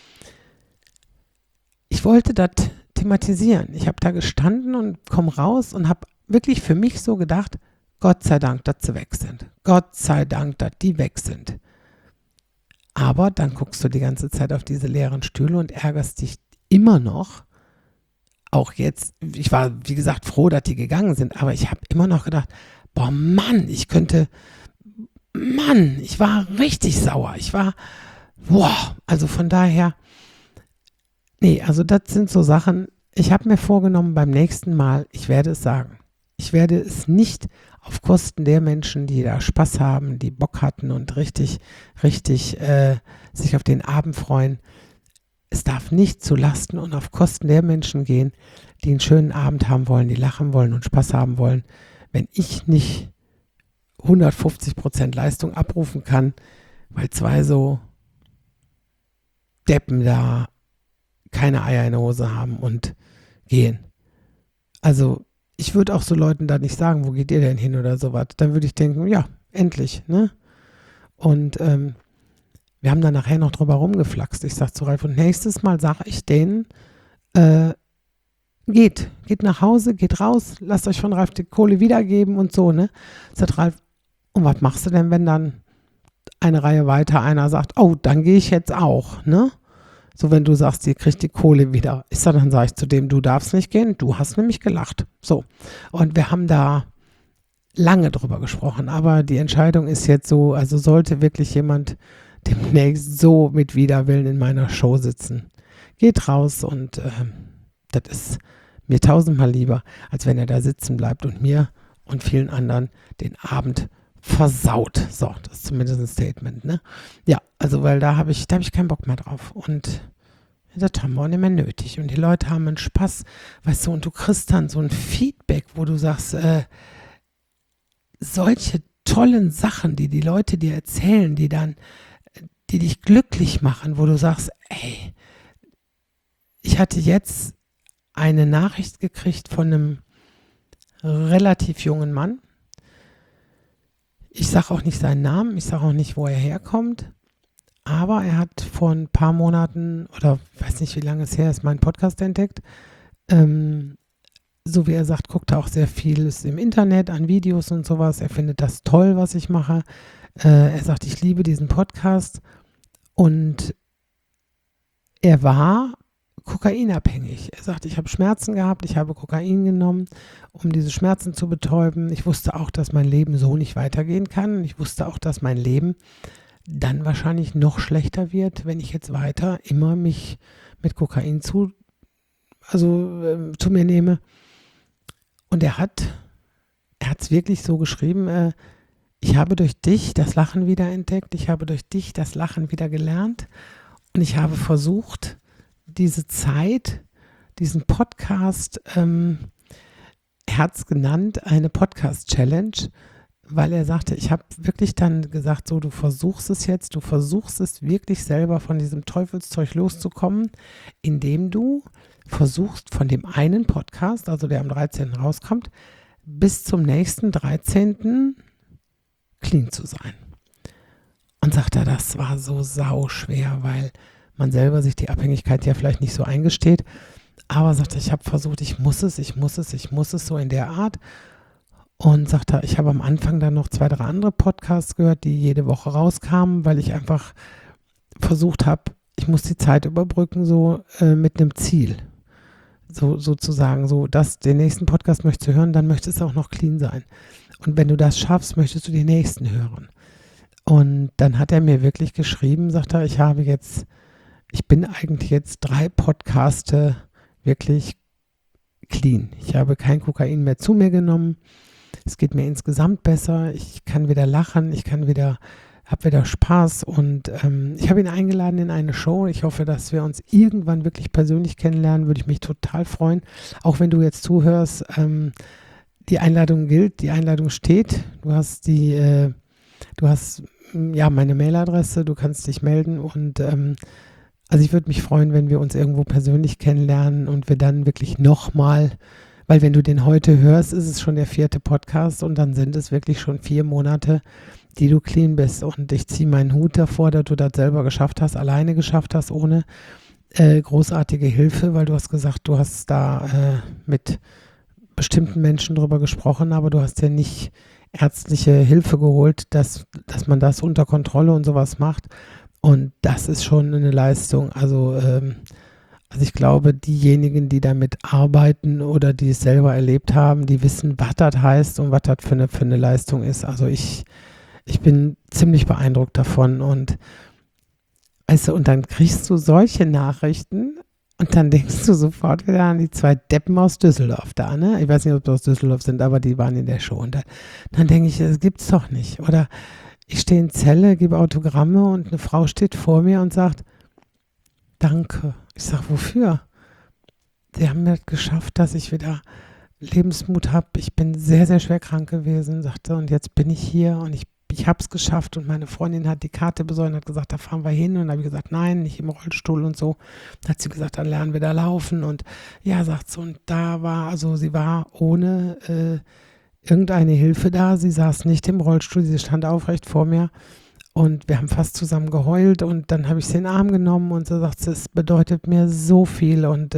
Ich wollte das thematisieren. Ich habe da gestanden und komme raus und habe wirklich für mich so gedacht, Gott sei Dank, dass sie weg sind. Gott sei Dank, dass die weg sind. Aber dann guckst du die ganze Zeit auf diese leeren Stühle und ärgerst dich immer noch. Auch jetzt, ich war, wie gesagt, froh, dass die gegangen sind, aber ich habe immer noch gedacht, ich war richtig sauer. Also von daher, also das sind so Sachen, ich habe mir vorgenommen, beim nächsten Mal, ich werde es sagen. Ich werde es nicht auf Kosten der Menschen, die da Spaß haben, die Bock hatten und richtig sich auf den Abend freuen. Es darf nicht zu Lasten und auf Kosten der Menschen gehen, die einen schönen Abend haben wollen, die lachen wollen und Spaß haben wollen. Wenn ich nicht 150% Leistung abrufen kann, weil zwei so Deppen da keine Eier in der Hose haben und gehen. Also ich würde auch so Leuten da nicht sagen, wo geht ihr denn hin oder sowas. Dann würde ich denken, ja, endlich, ne? Und wir haben dann nachher noch drüber rumgeflaxt. Ich sage zu Ralf, und nächstes Mal sage ich denen, geht nach Hause, geht raus, lasst euch von Ralf die Kohle wiedergeben und so, ne? Sagt Ralf, und was machst du denn, wenn dann eine Reihe weiter einer sagt, oh, dann gehe ich jetzt auch, ne? So, wenn du sagst, ihr kriegt die Kohle wieder. Dann sage ich zu dem, du darfst nicht gehen, du hast nämlich gelacht. So, und wir haben da lange drüber gesprochen, aber die Entscheidung ist jetzt so, also sollte wirklich jemand demnächst so mit Widerwillen in meiner Show sitzen, geht raus und das ist mir 1000-mal lieber, als wenn er da sitzen bleibt und mir und vielen anderen den Abend versaut. So, das ist zumindest ein Statement, ne? Ja, also weil da habe ich keinen Bock mehr drauf und das haben wir auch nicht mehr nötig und die Leute haben einen Spaß, weißt du, und du kriegst dann so ein Feedback, wo du sagst, solche tollen Sachen, die Leute dir erzählen, die dich glücklich machen, wo du sagst, ey, ich hatte jetzt eine Nachricht gekriegt von einem relativ jungen Mann. Ich sage auch nicht seinen Namen, ich sage auch nicht, wo er herkommt, aber er hat vor ein paar Monaten, oder ich weiß nicht, wie lange es her ist, meinen Podcast entdeckt. So wie er sagt, guckt er auch sehr vieles im Internet an Videos und sowas. Er findet das toll, was ich mache. Er sagt, ich liebe diesen Podcast und er war kokainabhängig. Er sagt, ich habe Schmerzen gehabt, ich habe Kokain genommen, um diese Schmerzen zu betäuben. Ich wusste auch, dass mein Leben so nicht weitergehen kann. Ich wusste auch, dass mein Leben dann wahrscheinlich noch schlechter wird, wenn ich jetzt weiter immer mich mit Kokain zu mir nehme. Und er hat es wirklich so geschrieben, ich habe durch dich das Lachen wieder entdeckt, ich habe durch dich das Lachen wieder gelernt und ich habe versucht, diese Zeit, diesen Podcast, er hat es genannt, eine Podcast-Challenge, weil er sagte, ich habe wirklich dann gesagt, so, du versuchst es wirklich selber von diesem Teufelszeug loszukommen, indem du versuchst von dem einen Podcast, also der am 13. rauskommt, bis zum nächsten 13. clean zu sein. Und sagt er, das war so sauschwer, weil man selber sich die Abhängigkeit ja vielleicht nicht so eingesteht, aber sagt er, ich habe versucht, ich muss es so in der Art. Und sagt er, ich habe am Anfang dann noch 2, 3 andere Podcasts gehört, die jede Woche rauskamen, weil ich einfach versucht habe, ich muss die Zeit überbrücken, so mit einem Ziel. So sozusagen, so dass den nächsten Podcast möchtest du hören, dann möchtest du auch noch clean sein. Und wenn du das schaffst, möchtest du den nächsten hören. Und dann hat er mir wirklich geschrieben, sagt er, ich bin eigentlich jetzt 3 Podcaste wirklich clean. Ich habe kein Kokain mehr zu mir genommen. Es geht mir insgesamt besser. Ich kann wieder lachen. Habe wieder Spaß. Und ich habe ihn eingeladen in eine Show. Ich hoffe, dass wir uns irgendwann wirklich persönlich kennenlernen. Würde ich mich total freuen. Auch wenn du jetzt zuhörst, die Einladung gilt, die Einladung steht. Du hast meine Mailadresse. Du kannst dich melden. Und also ich würde mich freuen, wenn wir uns irgendwo persönlich kennenlernen und wir dann wirklich nochmal. Weil wenn du den heute hörst, ist es schon der 4. Podcast und dann sind es wirklich schon 4 Monate, die du clean bist. Und ich ziehe meinen Hut davor, dass du das selber geschafft hast, alleine geschafft hast, ohne großartige Hilfe, weil du hast gesagt, du hast da mit bestimmten Menschen drüber gesprochen, aber du hast ja nicht ärztliche Hilfe geholt, dass man das unter Kontrolle und sowas macht. Und das ist schon eine Leistung. Also ich glaube, diejenigen, die damit arbeiten oder die es selber erlebt haben, die wissen, was das heißt und was das für eine Leistung ist. Also ich bin ziemlich beeindruckt davon. Und weißt du, und dann kriegst du solche Nachrichten und dann denkst du sofort wieder an die 2 Deppen aus Düsseldorf da, ne? Ich weiß nicht, ob die aus Düsseldorf sind, aber die waren in der Show. Und dann denke ich, das gibt's doch nicht. Oder ich stehe in Zelle, gebe Autogramme und eine Frau steht vor mir und sagt, danke. Ich sage, wofür? Sie haben mir geschafft, dass ich wieder Lebensmut habe. Ich bin sehr, sehr schwer krank gewesen, sagte, und jetzt bin ich hier und ich habe es geschafft. Und meine Freundin hat die Karte besorgt und hat gesagt, da fahren wir hin. Und dann habe ich gesagt, nein, nicht im Rollstuhl und so. Dann hat sie gesagt, dann lernen wir da laufen. Und ja, sagt sie, und sie war ohne irgendeine Hilfe da. Sie saß nicht im Rollstuhl, sie stand aufrecht vor mir. Und wir haben fast zusammen geheult und dann habe ich sie in den Arm genommen und so sagt sie, es bedeutet mir so viel und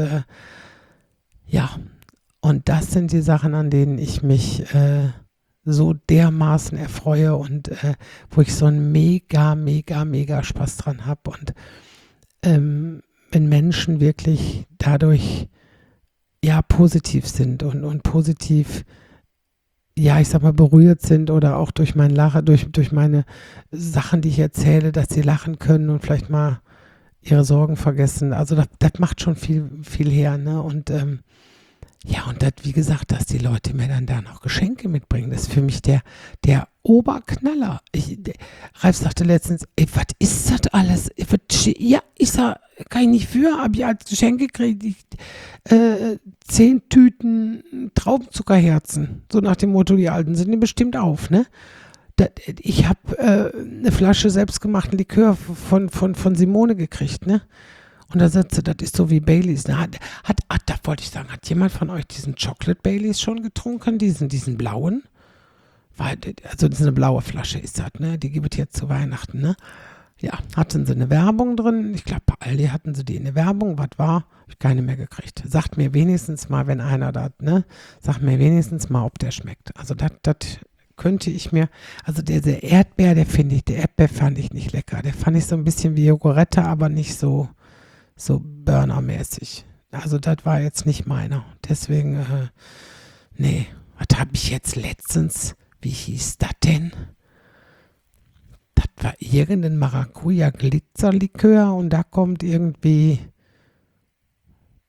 und das sind die Sachen, an denen ich mich so dermaßen erfreue und wo ich so einen mega, mega, mega Spaß dran habe und wenn Menschen wirklich dadurch positiv sind und positiv ich sag mal, berührt sind oder auch durch mein Lachen, durch meine Sachen, die ich erzähle, dass sie lachen können und vielleicht mal ihre Sorgen vergessen. Also das macht schon viel, viel her, ne? Und und das, wie gesagt, dass die Leute mir dann da noch Geschenke mitbringen, das ist für mich der Oberknaller. Ralf sagte letztens, ey, was ist das alles? Ich sag, kann ich nicht für, habe ich als Geschenk gekriegt, 10 Tüten Traubenzuckerherzen. So nach dem Motto, die Alten sind die bestimmt auf, ne? Ich habe eine Flasche selbstgemachten Likör von Simone gekriegt, ne? Und da sagt sie, das ist so wie Baileys. Ne? Da wollte ich sagen, hat jemand von euch diesen Chocolate Baileys schon getrunken? Diesen blauen? Also das ist eine blaue Flasche ist das, ne? Die gibt es jetzt zu Weihnachten, ne? Ja, hatten sie eine Werbung drin. Ich glaube, bei Aldi hatten sie die in der Werbung. Was war? Habe ich keine mehr gekriegt. Sagt mir wenigstens mal, wenn einer das, ne? Sagt mir wenigstens mal, ob der schmeckt. Also das könnte ich mir, also der Erdbeer, der Erdbeer fand ich nicht lecker. Der fand ich so ein bisschen wie Jogurette, aber nicht so Burner-mäßig. Also das war jetzt nicht meiner. Deswegen, nee. Was habe ich jetzt letztens, wie hieß das denn? Das war irgendein Maracuja-Glitzerlikör und da kommt irgendwie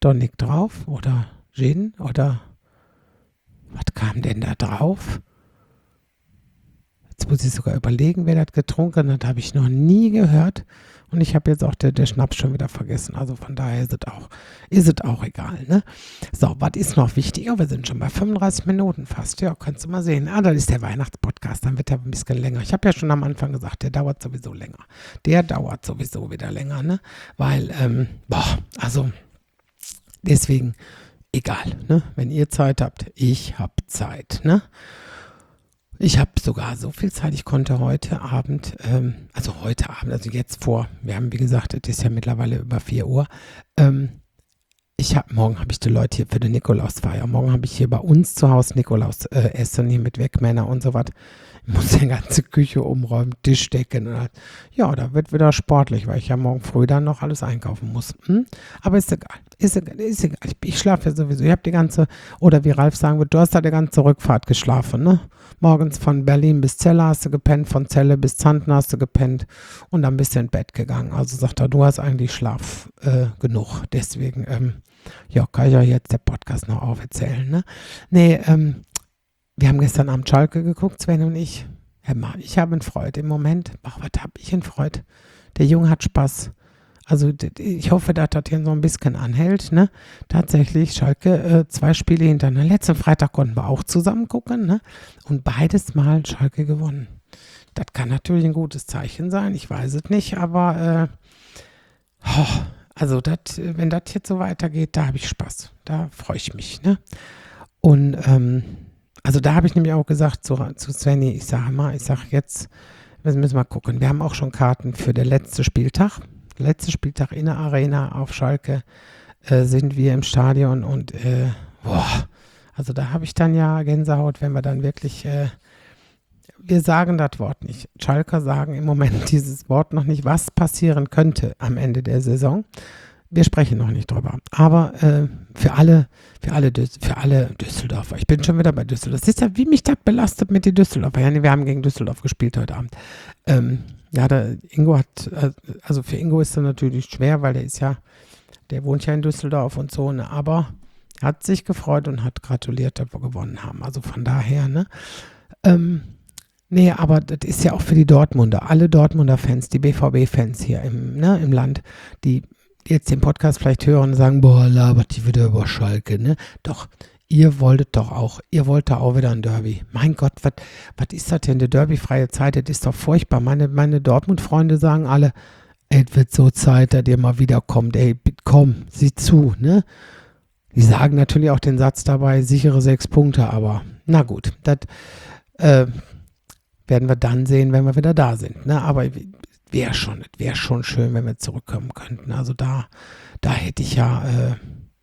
Donik drauf oder Gin oder was kam denn da drauf? Jetzt muss ich sogar überlegen, wer das getrunken hat, habe ich noch nie gehört. Und ich habe jetzt auch der Schnaps schon wieder vergessen. Also von daher ist es auch egal. Ne? So, was ist noch wichtiger? Wir sind schon bei 35 Minuten fast. Ja, kannst du mal sehen. Ah, das ist der Weihnachtspodcast. Dann wird er ein bisschen länger. Ich habe ja schon am Anfang gesagt, der dauert sowieso länger. Der dauert sowieso wieder länger. Ne? Weil, also deswegen egal. Ne? Wenn ihr Zeit habt, ich habe Zeit. Ne? Ich habe sogar so viel Zeit, ich konnte heute Abend, also jetzt wir haben, wie gesagt, es ist ja mittlerweile über 4 Uhr, morgen habe ich die Leute hier für die Nikolausfeier, morgen habe ich hier bei uns zu Hause Nikolaus essen, hier mit Wegmänner und so was. Ich muss die ganze Küche umräumen, Tisch decken. Und ja, da wird wieder sportlich, weil ich ja morgen früh dann noch alles einkaufen muss. Aber ist egal. Ich schlafe ja sowieso. Ich habe die ganze, oder wie Ralf sagen wird, du hast da die ganze Rückfahrt geschlafen, ne? Morgens von Berlin bis Celle hast du gepennt, von Celle bis Zanten hast du gepennt und dann bist du ins Bett gegangen. Also sagt er, du hast eigentlich Schlaf genug. Deswegen, kann ich euch jetzt der Podcast noch auferzählen, ne? Nee, wir haben gestern Abend Schalke geguckt, Sven und ich. Ich habe ihn Freude im Moment. Ach, was habe ich in Freude? Der Junge hat Spaß. Also ich hoffe, dass das hier so ein bisschen anhält. Ne? Tatsächlich, Schalke 2 Spiele hintereinander. Letzten Freitag konnten wir auch zusammen gucken. Ne? Und beides Mal Schalke gewonnen. Das kann natürlich ein gutes Zeichen sein. Ich weiß es nicht, aber wenn das jetzt so weitergeht, da habe ich Spaß. Da freue ich mich. Ne? Und also da habe ich nämlich auch gesagt zu Svenny, ich sage jetzt, wir müssen mal gucken. Wir haben auch schon Karten für den letzten Spieltag. Letzter Spieltag in der Arena auf Schalke sind wir im Stadion und also da habe ich dann ja Gänsehaut, wenn wir dann wirklich, wir sagen das Wort nicht. Schalker sagen im Moment dieses Wort noch nicht, was passieren könnte am Ende der Saison. Wir sprechen noch nicht drüber. Aber für alle Düsseldorfer. Ich bin schon wieder bei Düsseldorf. Das ist ja, wie mich das belastet mit den Düsseldorfer. Ja, nee, wir haben gegen Düsseldorf gespielt heute Abend. Ingo hat, also für Ingo ist das natürlich schwer, weil der wohnt ja in Düsseldorf und so, ne? Aber er hat sich gefreut und hat gratuliert, dass wir gewonnen haben. Also von daher, ne? Nee, aber das ist ja auch für die Dortmunder, alle Dortmunder Fans, die BVB-Fans hier im Land, die jetzt den Podcast vielleicht hören und sagen, boah, labert die wieder über Schalke, ne? Doch, ihr wollt da auch wieder ein Derby. Mein Gott, was ist das denn, eine derbyfreie Zeit? Das ist doch furchtbar. Meine Dortmund-Freunde sagen alle, ey, es wird so Zeit, dass ihr mal wiederkommt. Ey, komm, sieh zu, ne? Die sagen natürlich auch den Satz dabei, sichere 6 Punkte, aber na gut, das werden wir dann sehen, wenn wir wieder da sind, ne? Aber wäre schon schön, wenn wir zurückkommen könnten. Also da hätte ich ja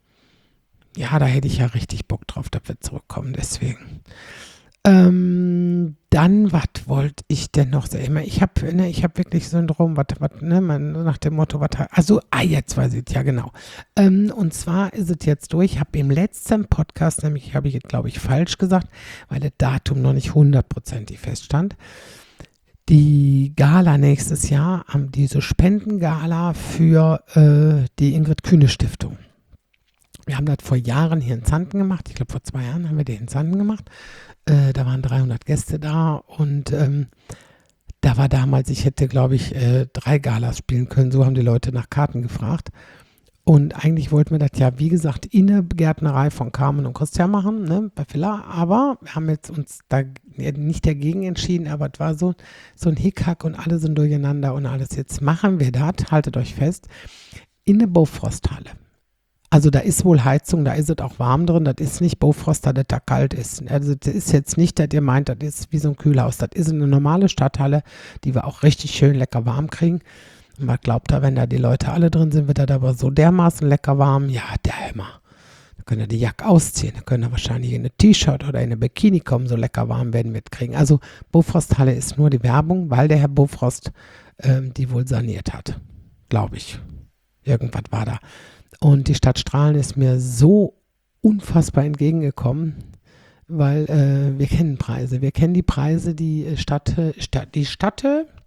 richtig Bock drauf, dass wir zurückkommen. Deswegen. Dann, was wollte ich denn noch sagen? Ich habe wirklich Syndrom, nach dem Motto, jetzt weiß ich, ja genau. Und zwar ist es jetzt durch. Ich habe im letzten Podcast, nämlich habe ich jetzt, glaube ich, falsch gesagt, weil das Datum noch nicht 100% feststand. Die Gala nächstes Jahr, diese Spendengala für die Ingrid-Kühne-Stiftung. Wir haben das vor Jahren hier in Zanten gemacht. Ich glaube, vor 2 Jahren haben wir die in Zanten gemacht. Da waren 300 Gäste da und da war damals, ich hätte, glaube ich, 3 Galas spielen können. So haben die Leute nach Karten gefragt. Und eigentlich wollten wir das ja, wie gesagt, in der Gärtnerei von Carmen und Christian machen, ne, bei Villa. Aber wir haben jetzt uns da nicht dagegen entschieden, aber es war so ein Hickhack und alle sind durcheinander und alles. Jetzt machen wir das, haltet euch fest, in der Bofrosthalle. Also da ist wohl Heizung, da ist es auch warm drin, das ist nicht Bofrost, dass das da kalt ist. Also das ist jetzt nicht, dass ihr meint, das ist wie so ein Kühlhaus. Das ist eine normale Stadthalle, die wir auch richtig schön lecker warm kriegen. Und man glaubt da, wenn da die Leute alle drin sind, wird das aber so dermaßen lecker warm. Ja, der Hammer. Da könnt ihr die Jacke ausziehen, da könnt ihr wahrscheinlich in eine T-Shirt oder in eine Bikini kommen, so lecker warm werden wir kriegen. Also Bofrosthalle ist nur die Werbung, weil der Herr Bofrost die wohl saniert hat. Glaube ich. Irgendwas war da. Und die Stadt Strahlen ist mir so unfassbar entgegengekommen, weil wir kennen Preise. Wir kennen die Preise, die Stadt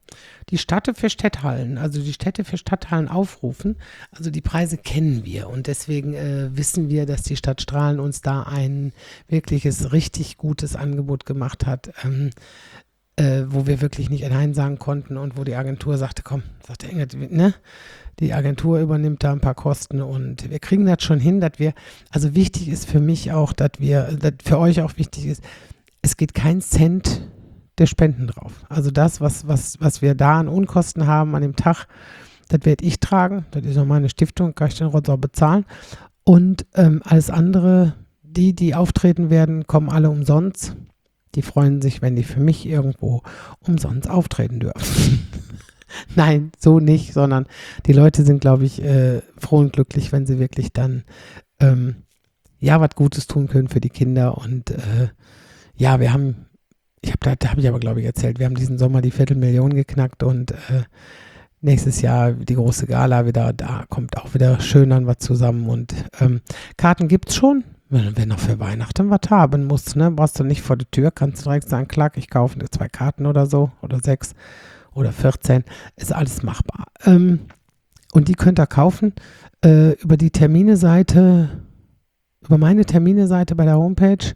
die Städte für Stadthallen, also die Städte für Stadthallen aufrufen. Also die Preise kennen wir und deswegen wissen wir, dass die Stadt Strahlen uns da ein wirkliches, richtig gutes Angebot gemacht hat, wo wir wirklich nicht Nein sagen konnten und wo die Agentur sagte, komm, sagte Ingrid, ne? Die Agentur übernimmt da ein paar Kosten und wir kriegen das schon hin, dass wir, also wichtig ist für mich auch, dass für euch auch wichtig ist, es geht kein Cent der Spenden drauf. Also das, was wir da an Unkosten haben an dem Tag, das werde ich tragen, das ist noch meine Stiftung, kann ich den Rotz auch bezahlen und alles andere, die auftreten werden, kommen alle umsonst. Die freuen sich, wenn die für mich irgendwo umsonst auftreten dürfen. Nein, so nicht, sondern die Leute sind, glaube ich, froh und glücklich, wenn sie wirklich dann was Gutes tun können für die Kinder. Und wir haben, da habe ich aber, glaube ich, erzählt, wir haben diesen Sommer die 250.000 geknackt und nächstes Jahr die große Gala wieder, da kommt auch wieder schön dann was zusammen. Und Karten gibt es schon. Wenn noch für Weihnachten was haben musst, ne, brauchst du nicht vor der Tür, kannst du direkt sagen, klack, ich kaufe 2 Karten oder so, oder 6 oder 14, ist alles machbar. Und die könnt ihr kaufen über die Termine-Seite, über meine Termine-Seite bei der Homepage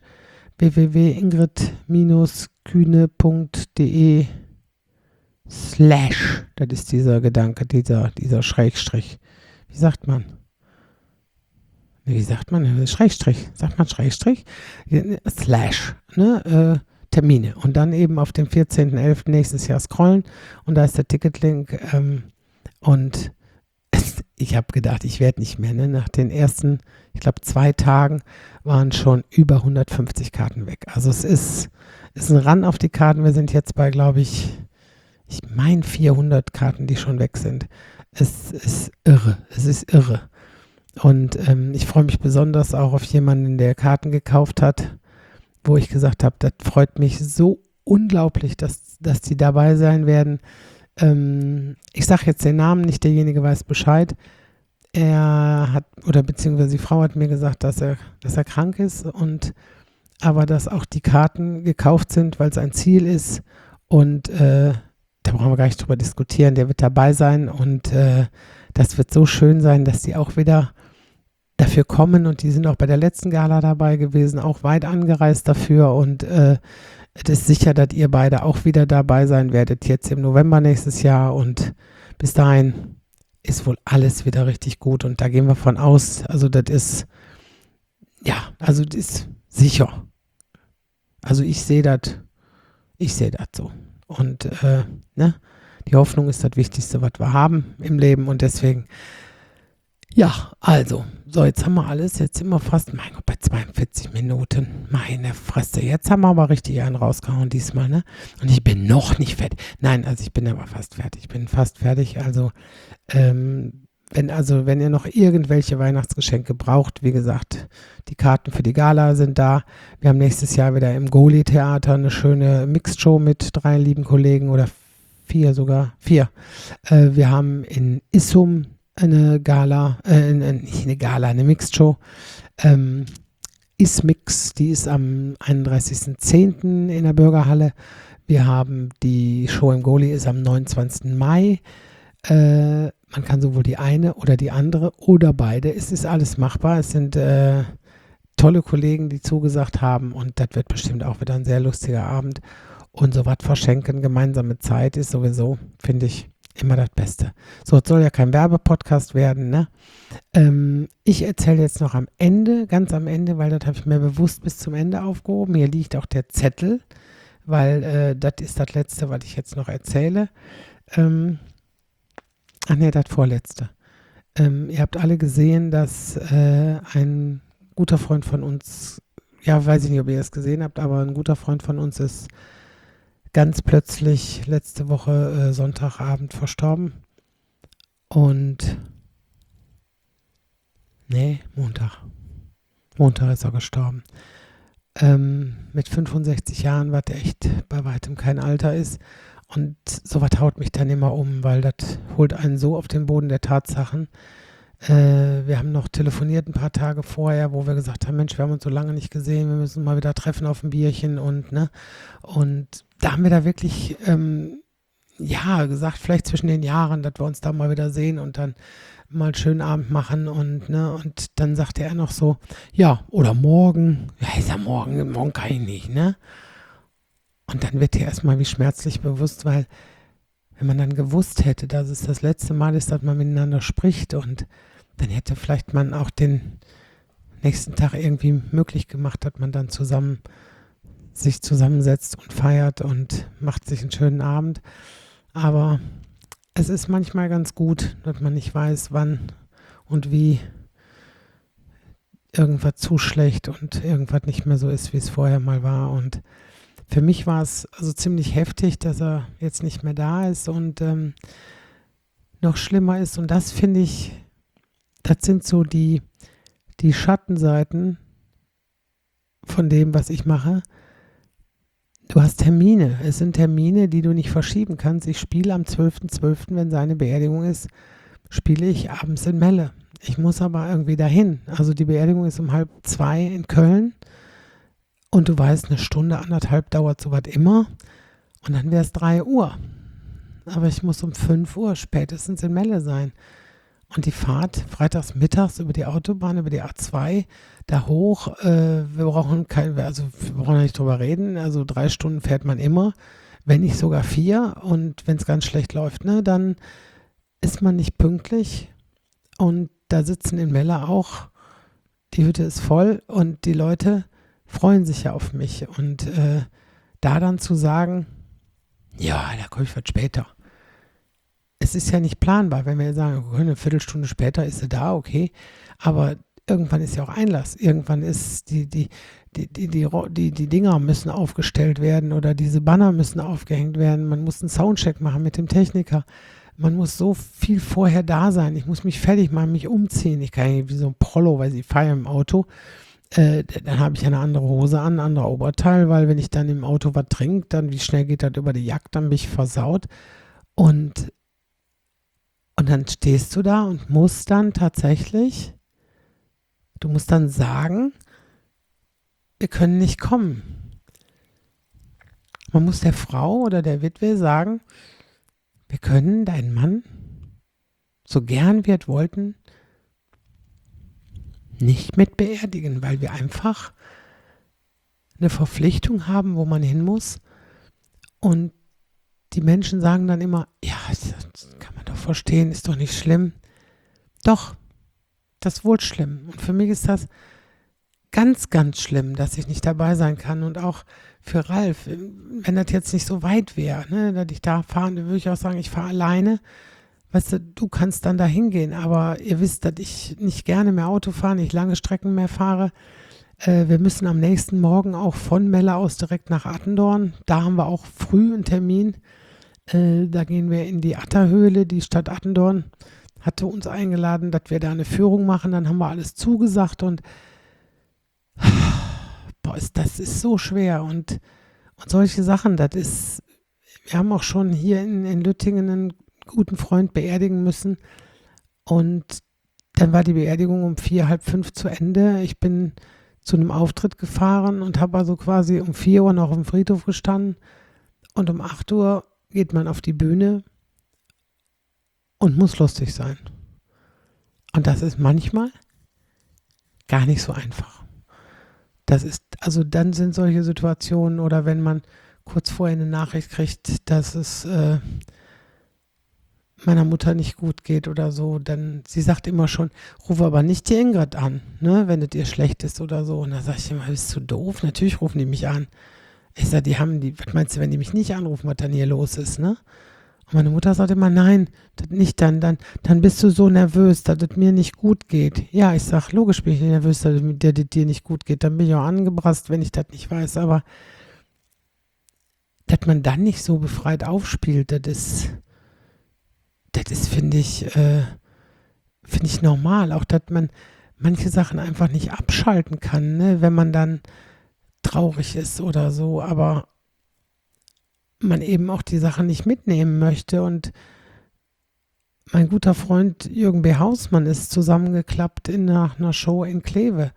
www.ingrid-kühne.de / das ist dieser Gedanke, dieser Schrägstrich. Wie sagt man? Wie sagt man? Schrägstrich. Sagt man Schrägstrich? / Termine. Und dann eben auf den 14.11. nächstes Jahr scrollen. Und da ist der Ticketlink. Und ich habe gedacht, ich werde nicht mehr. Ne? Nach den ersten, ich glaube, 2 Tagen waren schon über 150 Karten weg. Also es ist ein Run auf die Karten. Wir sind jetzt bei, glaube ich meine 400 Karten, die schon weg sind. Es ist irre. Es ist irre. Und ich freue mich besonders auch auf jemanden, der Karten gekauft hat, wo ich gesagt habe, das freut mich so unglaublich, dass die dabei sein werden. Ich sage jetzt den Namen nicht, derjenige weiß Bescheid. Er hat, oder beziehungsweise die Frau hat mir gesagt, dass er krank ist aber dass auch die Karten gekauft sind, weil es ein Ziel ist und da brauchen wir gar nicht drüber diskutieren, der wird dabei sein und das wird so schön sein, dass die auch wieder dafür kommen und die sind auch bei der letzten Gala dabei gewesen, auch weit angereist dafür und es ist sicher, dass ihr beide auch wieder dabei sein werdet, jetzt im November nächstes Jahr und bis dahin ist wohl alles wieder richtig gut und da gehen wir von aus, also das ist sicher. Also ich sehe das so und die Hoffnung ist das Wichtigste, was wir haben im Leben und deswegen, so jetzt haben wir alles, jetzt sind wir fast, mein Gott, bei 42 Minuten, meine Fresse, jetzt haben wir aber richtig einen rausgehauen diesmal, ne? Und ich bin noch nicht fertig, nein, also ich bin aber fast fertig, also wenn ihr noch irgendwelche Weihnachtsgeschenke braucht, wie gesagt, die Karten für die Gala sind da. Wir haben nächstes Jahr wieder im Goli-Theater eine schöne Mixed-Show mit 3 lieben Kollegen oder 4 sogar. 4. Wir haben in Issum eine Gala, eine Mixed-Show. Ismix, die ist am 31.10. in der Bürgerhalle. Wir haben die Show im Goli, ist am 29. Mai. Man kann sowohl die eine oder die andere oder beide. Es ist alles machbar. Es sind tolle Kollegen, die zugesagt haben und das wird bestimmt auch wieder ein sehr lustiger Abend. Und so was verschenken, gemeinsame Zeit ist sowieso, finde ich, immer das Beste. So, es soll ja kein Werbepodcast werden, ne? Ich erzähle jetzt noch ganz am Ende, weil das habe ich mir bewusst bis zum Ende aufgehoben. Hier liegt auch der Zettel, weil das ist das Letzte, was ich jetzt noch erzähle. Das Vorletzte. Ihr habt alle gesehen, dass ein guter Freund von uns, weiß ich nicht, ob ihr es gesehen habt, aber ein guter Freund von uns ist ganz plötzlich letzte Woche Sonntagabend verstorben. Und Montag. Montag ist er gestorben. Mit 65 Jahren, was echt bei weitem kein Alter ist. Und sowas haut mich dann immer um, weil das holt einen so auf den Boden der Tatsachen. Wir haben noch telefoniert ein paar Tage vorher, wo wir gesagt haben, Mensch, wir haben uns so lange nicht gesehen, wir müssen uns mal wieder treffen auf ein Bierchen und da haben wir da wirklich ja, gesagt, vielleicht zwischen den Jahren, dass wir uns da mal wieder sehen und dann mal einen schönen Abend machen und dann sagte er noch so, ja, oder morgen. Ja, ich sag morgen kann ich nicht, ne? Und dann wird dir erstmal wie schmerzlich bewusst, weil wenn man dann gewusst hätte, dass es das letzte Mal ist, dass man miteinander spricht und dann hätte vielleicht man auch den nächsten Tag irgendwie möglich gemacht, dass man dann sich zusammensetzt und feiert und macht sich einen schönen Abend. Aber es ist manchmal ganz gut, dass man nicht weiß, wann und wie irgendwas zuschlägt und irgendwas nicht mehr so ist, wie es vorher mal war. Und für mich war es also ziemlich heftig, dass er jetzt nicht mehr da ist und noch schlimmer ist. Und das finde ich, das sind so die Schattenseiten von dem, was ich mache. Du hast Termine. Es sind Termine, die du nicht verschieben kannst. Ich spiele am 12.12., wenn seine Beerdigung ist, spiele ich abends in Melle. Ich muss aber irgendwie dahin. Also die Beerdigung ist um 1:30 in Köln. Und du weißt, eine Stunde, 1,5 dauert sowas immer. Und dann wäre es 3 Uhr. Aber ich muss um 5 Uhr spätestens in Melle sein. Und die Fahrt freitags mittags über die Autobahn, über die A2, da hoch, wir brauchen nicht drüber reden, also 3 Stunden fährt man immer, wenn nicht sogar 4. Und wenn es ganz schlecht läuft, ne, dann ist man nicht pünktlich. Und da sitzen in Melle auch, die Hütte ist voll und die Leute freuen sich ja auf mich. Und da dann zu sagen, ja, da komme ich was später. Es ist ja nicht planbar, wenn wir sagen, okay, eine Viertelstunde später ist sie da, okay. Aber irgendwann ist ja auch Einlass. Irgendwann ist die Dinger müssen aufgestellt werden oder diese Banner müssen aufgehängt werden. Man muss einen Soundcheck machen mit dem Techniker. Man muss so viel vorher da sein. Ich muss mich fertig machen, mich umziehen. Ich kann nicht wie so ein Prollo, weil ich fahre im Auto. Dann habe ich eine andere Hose an, ein anderer Oberteil, weil wenn ich dann im Auto was trinke, dann wie schnell geht das über die Jagd, dann bin ich versaut. Und dann stehst du da und musst dann tatsächlich, du musst dann sagen, wir können nicht kommen. Man muss der Frau oder der Witwe sagen, wir können deinen Mann, so gern wir es wollten, nicht mit beerdigen, weil wir einfach eine Verpflichtung haben, wo man hin muss. Und die Menschen sagen dann immer, ja, das kann man doch verstehen, ist doch nicht schlimm. Doch, das ist wohl schlimm. Und für mich ist das ganz, ganz schlimm, dass ich nicht dabei sein kann. Und auch für Ralf, wenn das jetzt nicht so weit wäre, ne, dass ich da fahren, dann würde ich auch sagen, ich fahre alleine. Weißt du kannst dann da hingehen, aber ihr wisst, dass ich nicht gerne mehr Auto fahre, nicht lange Strecken mehr fahre. Wir müssen am nächsten Morgen auch von Melle aus direkt nach Attendorn. Da haben wir auch früh einen Termin. Da gehen wir in die Atterhöhle. Die Stadt Attendorn hatte uns eingeladen, dass wir da eine Führung machen. Dann haben wir alles zugesagt und das ist so schwer. Und solche Sachen, wir haben auch schon hier in Lüttingen einen guten Freund beerdigen müssen. Und dann war die Beerdigung um 4, halb 5 zu Ende. Ich bin zu einem Auftritt gefahren und habe also quasi um 4 Uhr noch auf dem Friedhof gestanden. Und um 8 Uhr geht man auf die Bühne und muss lustig sein. Und das ist manchmal gar nicht so einfach. Dann sind solche Situationen oder wenn man kurz vorher eine Nachricht kriegt, dass es meiner Mutter nicht gut geht oder so, dann, sie sagt immer schon, ruf aber nicht die Ingrid an, ne, wenn es ihr schlecht ist oder so. Und dann sage ich immer, bist du doof? Natürlich rufen die mich an. Ich sage, was meinst du, wenn die mich nicht anrufen, was dann hier los ist, ne? Und meine Mutter sagt immer, nein, das nicht dann bist du so nervös, dass es mir nicht gut geht. Ja, ich sage, logisch bin ich nervös, dass es dir nicht gut geht, dann bin ich auch angebrasst, wenn ich das nicht weiß, aber dass man dann nicht so befreit aufspielt, das ist, finde ich normal. Auch, dass man manche Sachen einfach nicht abschalten kann, ne? Wenn man dann traurig ist oder so, aber man eben auch die Sachen nicht mitnehmen möchte. Und mein guter Freund Jürgen B. Hausmann ist zusammengeklappt nach einer Show in Kleve.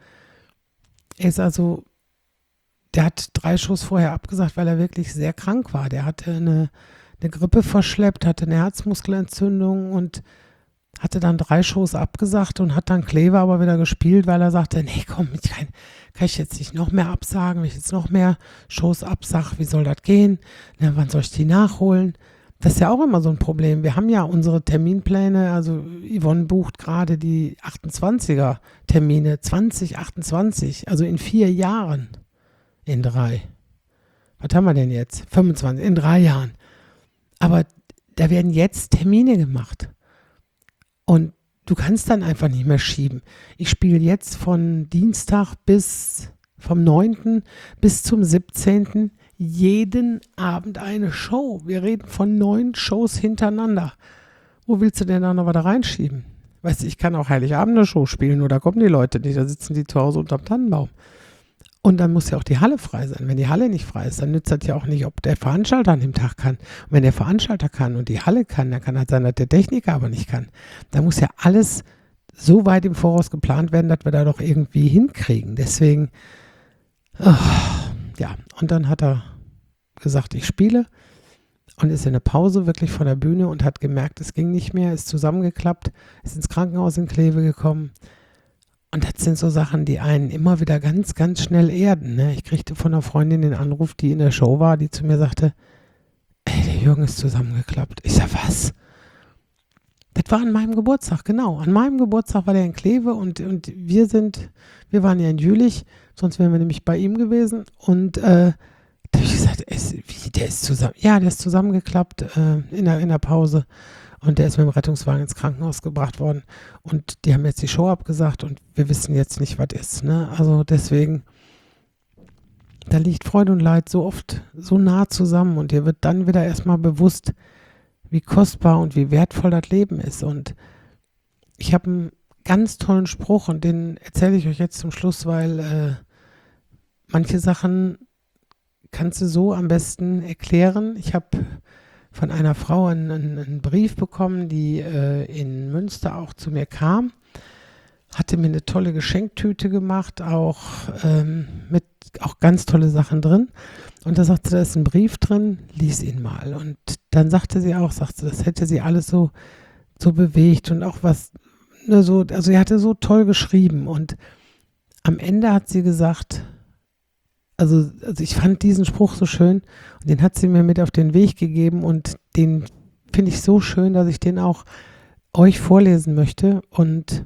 Der hat 3 Shows vorher abgesagt, weil er wirklich sehr krank war. Der hatte eine Grippe verschleppt, hatte eine Herzmuskelentzündung und hatte dann 3 Shows abgesagt und hat dann Kleve aber wieder gespielt, weil er sagte, nee, komm, kann ich jetzt nicht noch mehr absagen, wenn ich jetzt noch mehr Shows absage, wie soll das gehen? Na, wann soll ich die nachholen? Das ist ja auch immer so ein Problem. Wir haben ja unsere Terminpläne, also Yvonne bucht gerade die 28er Termine, 2028, also in 4 Jahren, in 3. Was haben wir denn jetzt? 25, in 3 Jahren. Aber da werden jetzt Termine gemacht. Und du kannst dann einfach nicht mehr schieben. Ich spiele jetzt von Dienstag vom 9. bis zum 17. jeden Abend eine Show. Wir reden von 9 Shows hintereinander. Wo willst du denn da noch was reinschieben? Weißt du, ich kann auch Heiligabend eine Show spielen, nur da kommen die Leute nicht, da sitzen die zu Hause unterm Tannenbaum. Und dann muss ja auch die Halle frei sein. Wenn die Halle nicht frei ist, dann nützt das ja auch nicht, ob der Veranstalter an dem Tag kann. Und wenn der Veranstalter kann und die Halle kann, dann kann halt sein, dass der Techniker aber nicht kann. Da muss ja alles so weit im Voraus geplant werden, dass wir da doch irgendwie hinkriegen. Deswegen, ja, und dann hat er gesagt, ich spiele und ist in der Pause wirklich von der Bühne und hat gemerkt, es ging nicht mehr, ist zusammengeklappt, ist ins Krankenhaus in Kleve gekommen. Und das sind so Sachen, die einen immer wieder ganz, ganz schnell erden. Ne? Ich kriegte von einer Freundin den Anruf, die in der Show war, die zu mir sagte, ey, der Jürgen ist zusammengeklappt. Ich sag, was? Das war an meinem Geburtstag, genau. An meinem Geburtstag war der in Kleve und wir waren ja in Jülich, sonst wären wir nämlich bei ihm gewesen. Und da habe ich gesagt, der ist zusammen. Ja, der ist zusammengeklappt in der Pause. Und der ist mit dem Rettungswagen ins Krankenhaus gebracht worden. Und die haben jetzt die Show abgesagt und wir wissen jetzt nicht, was ist. Ne? Also deswegen, da liegt Freude und Leid so oft so nah zusammen. Und dir wird dann wieder erstmal bewusst, wie kostbar und wie wertvoll das Leben ist. Und ich habe einen ganz tollen Spruch und den erzähle ich euch jetzt zum Schluss, weil manche Sachen kannst du so am besten erklären. Ich habe von einer Frau einen Brief bekommen, die in Münster auch zu mir kam, hatte mir eine tolle Geschenktüte gemacht, auch mit auch ganz tolle Sachen drin. Und da sagte sie, da ist ein Brief drin, lies ihn mal. Und dann sagte sie, das hätte sie alles so bewegt und auch was, ne, so, also sie hatte so toll geschrieben. Und am Ende hat sie gesagt, also ich fand diesen Spruch so schön und den hat sie mir mit auf den Weg gegeben und den finde ich so schön, dass ich den auch euch vorlesen möchte. Und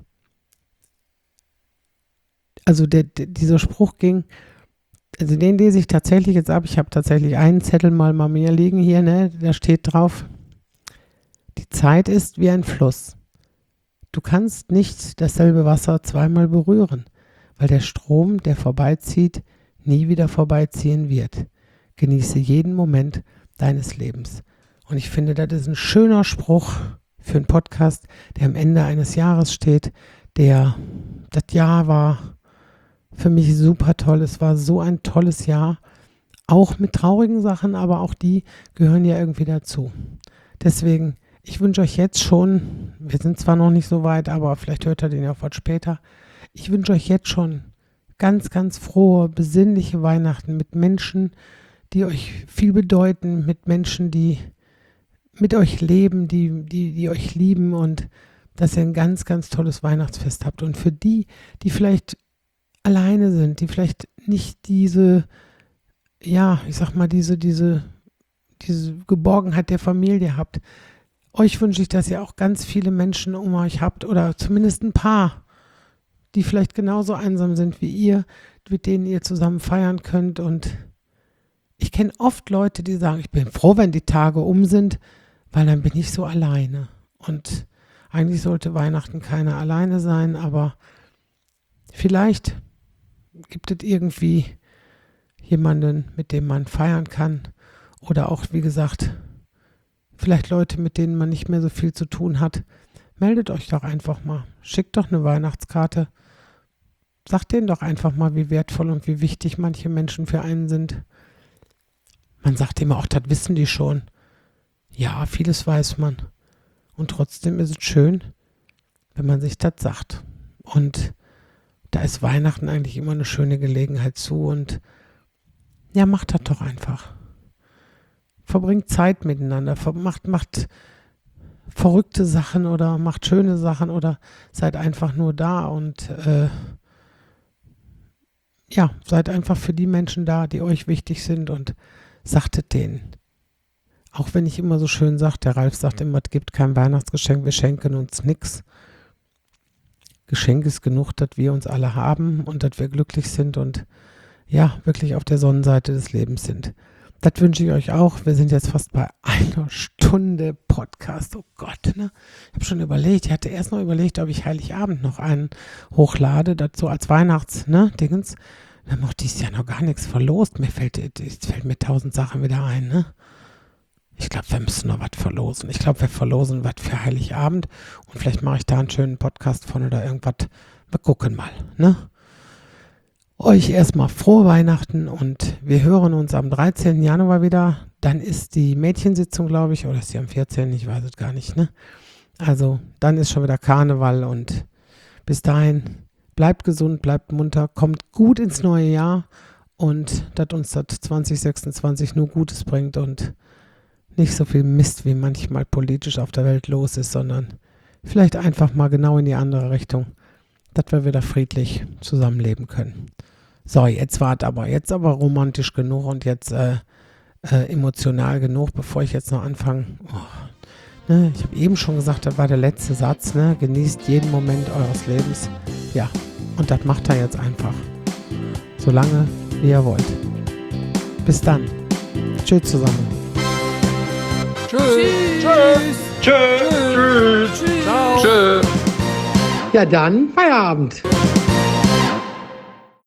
also dieser Spruch ging, also den lese ich tatsächlich jetzt ab. Ich habe tatsächlich einen Zettel mal bei mir liegen hier, ne? Da steht drauf, die Zeit ist wie ein Fluss. Du kannst nicht dasselbe Wasser zweimal berühren, weil der Strom, der vorbeizieht, nie wieder vorbeiziehen wird. Genieße jeden Moment deines Lebens. Und ich finde, das ist ein schöner Spruch für einen Podcast, der am Ende eines Jahres steht. Das Jahr war für mich super toll. Es war so ein tolles Jahr. Auch mit traurigen Sachen, aber auch die gehören ja irgendwie dazu. Deswegen, ich wünsche euch jetzt schon, wir sind zwar noch nicht so weit, aber vielleicht hört ihr den ja auch was später. Ich wünsche euch jetzt schon ganz, ganz frohe, besinnliche Weihnachten mit Menschen, die euch viel bedeuten, mit Menschen, die mit euch leben, die euch lieben und dass ihr ein ganz, ganz tolles Weihnachtsfest habt. Und für die vielleicht alleine sind, die vielleicht nicht diese, ja, ich sag mal, diese Geborgenheit der Familie habt, euch wünsche ich, dass ihr auch ganz viele Menschen um euch habt oder zumindest ein paar, die vielleicht genauso einsam sind wie ihr, mit denen ihr zusammen feiern könnt. Und ich kenne oft Leute, die sagen, ich bin froh, wenn die Tage um sind, weil dann bin ich so alleine. Und eigentlich sollte Weihnachten keiner alleine sein, aber vielleicht gibt es irgendwie jemanden, mit dem man feiern kann. Oder auch, wie gesagt, vielleicht Leute, mit denen man nicht mehr so viel zu tun hat. Meldet euch doch einfach mal. Schickt doch eine Weihnachtskarte. Sagt denen doch einfach mal, wie wertvoll und wie wichtig manche Menschen für einen sind. Man sagt immer, ach, das wissen die schon. Ja, vieles weiß man. Und trotzdem ist es schön, wenn man sich das sagt. Und da ist Weihnachten eigentlich immer eine schöne Gelegenheit zu. Und ja, macht das doch einfach. verbringt Zeit miteinander, macht verrückte Sachen oder macht schöne Sachen oder seid einfach nur da und seid einfach für die Menschen da, die euch wichtig sind und sagtet denen. Auch wenn ich immer so schön sage, der Ralf sagt immer, es gibt kein Weihnachtsgeschenk, wir schenken uns nichts. Geschenk ist genug, dass wir uns alle haben und dass wir glücklich sind und wirklich auf der Sonnenseite des Lebens sind. Das wünsche ich euch auch. Wir sind jetzt fast bei 1 Stunde Podcast. Oh Gott, ne? Ich habe schon überlegt, ich hatte erst noch überlegt, ob ich Heiligabend noch einen hochlade, das so als Weihnachts-Dingens. Wir haben auch dieses Jahr noch gar nichts verlost. Mir fällt mir 1000 Sachen wieder ein, ne? Ich glaube, wir müssen noch was verlosen. Ich glaube, wir verlosen was für Heiligabend und vielleicht mache ich da einen schönen Podcast von oder irgendwas. Wir gucken mal, ne? Euch erstmal frohe Weihnachten und wir hören uns am 13. Januar wieder. Dann ist die Mädchensitzung, glaube ich, oder ist die am 14.? Ich weiß es gar nicht, ne? Also, dann ist schon wieder Karneval und bis dahin bleibt gesund, bleibt munter, kommt gut ins neue Jahr und dass uns das 2026 nur Gutes bringt und nicht so viel Mist, wie manchmal politisch auf der Welt los ist, sondern vielleicht einfach mal genau in die andere Richtung, dass wir wieder friedlich zusammenleben können. So, jetzt aber romantisch genug und jetzt emotional genug, bevor ich jetzt noch anfange. Ne, ich habe eben schon gesagt, das war der letzte Satz, ne? Genießt jeden Moment eures Lebens. Ja, und das macht er jetzt einfach. Solange, wie ihr wollt. Bis dann. Tschüss zusammen. Tschüss. Tschüss. Ciao. Tschüss. Ja dann, Feierabend.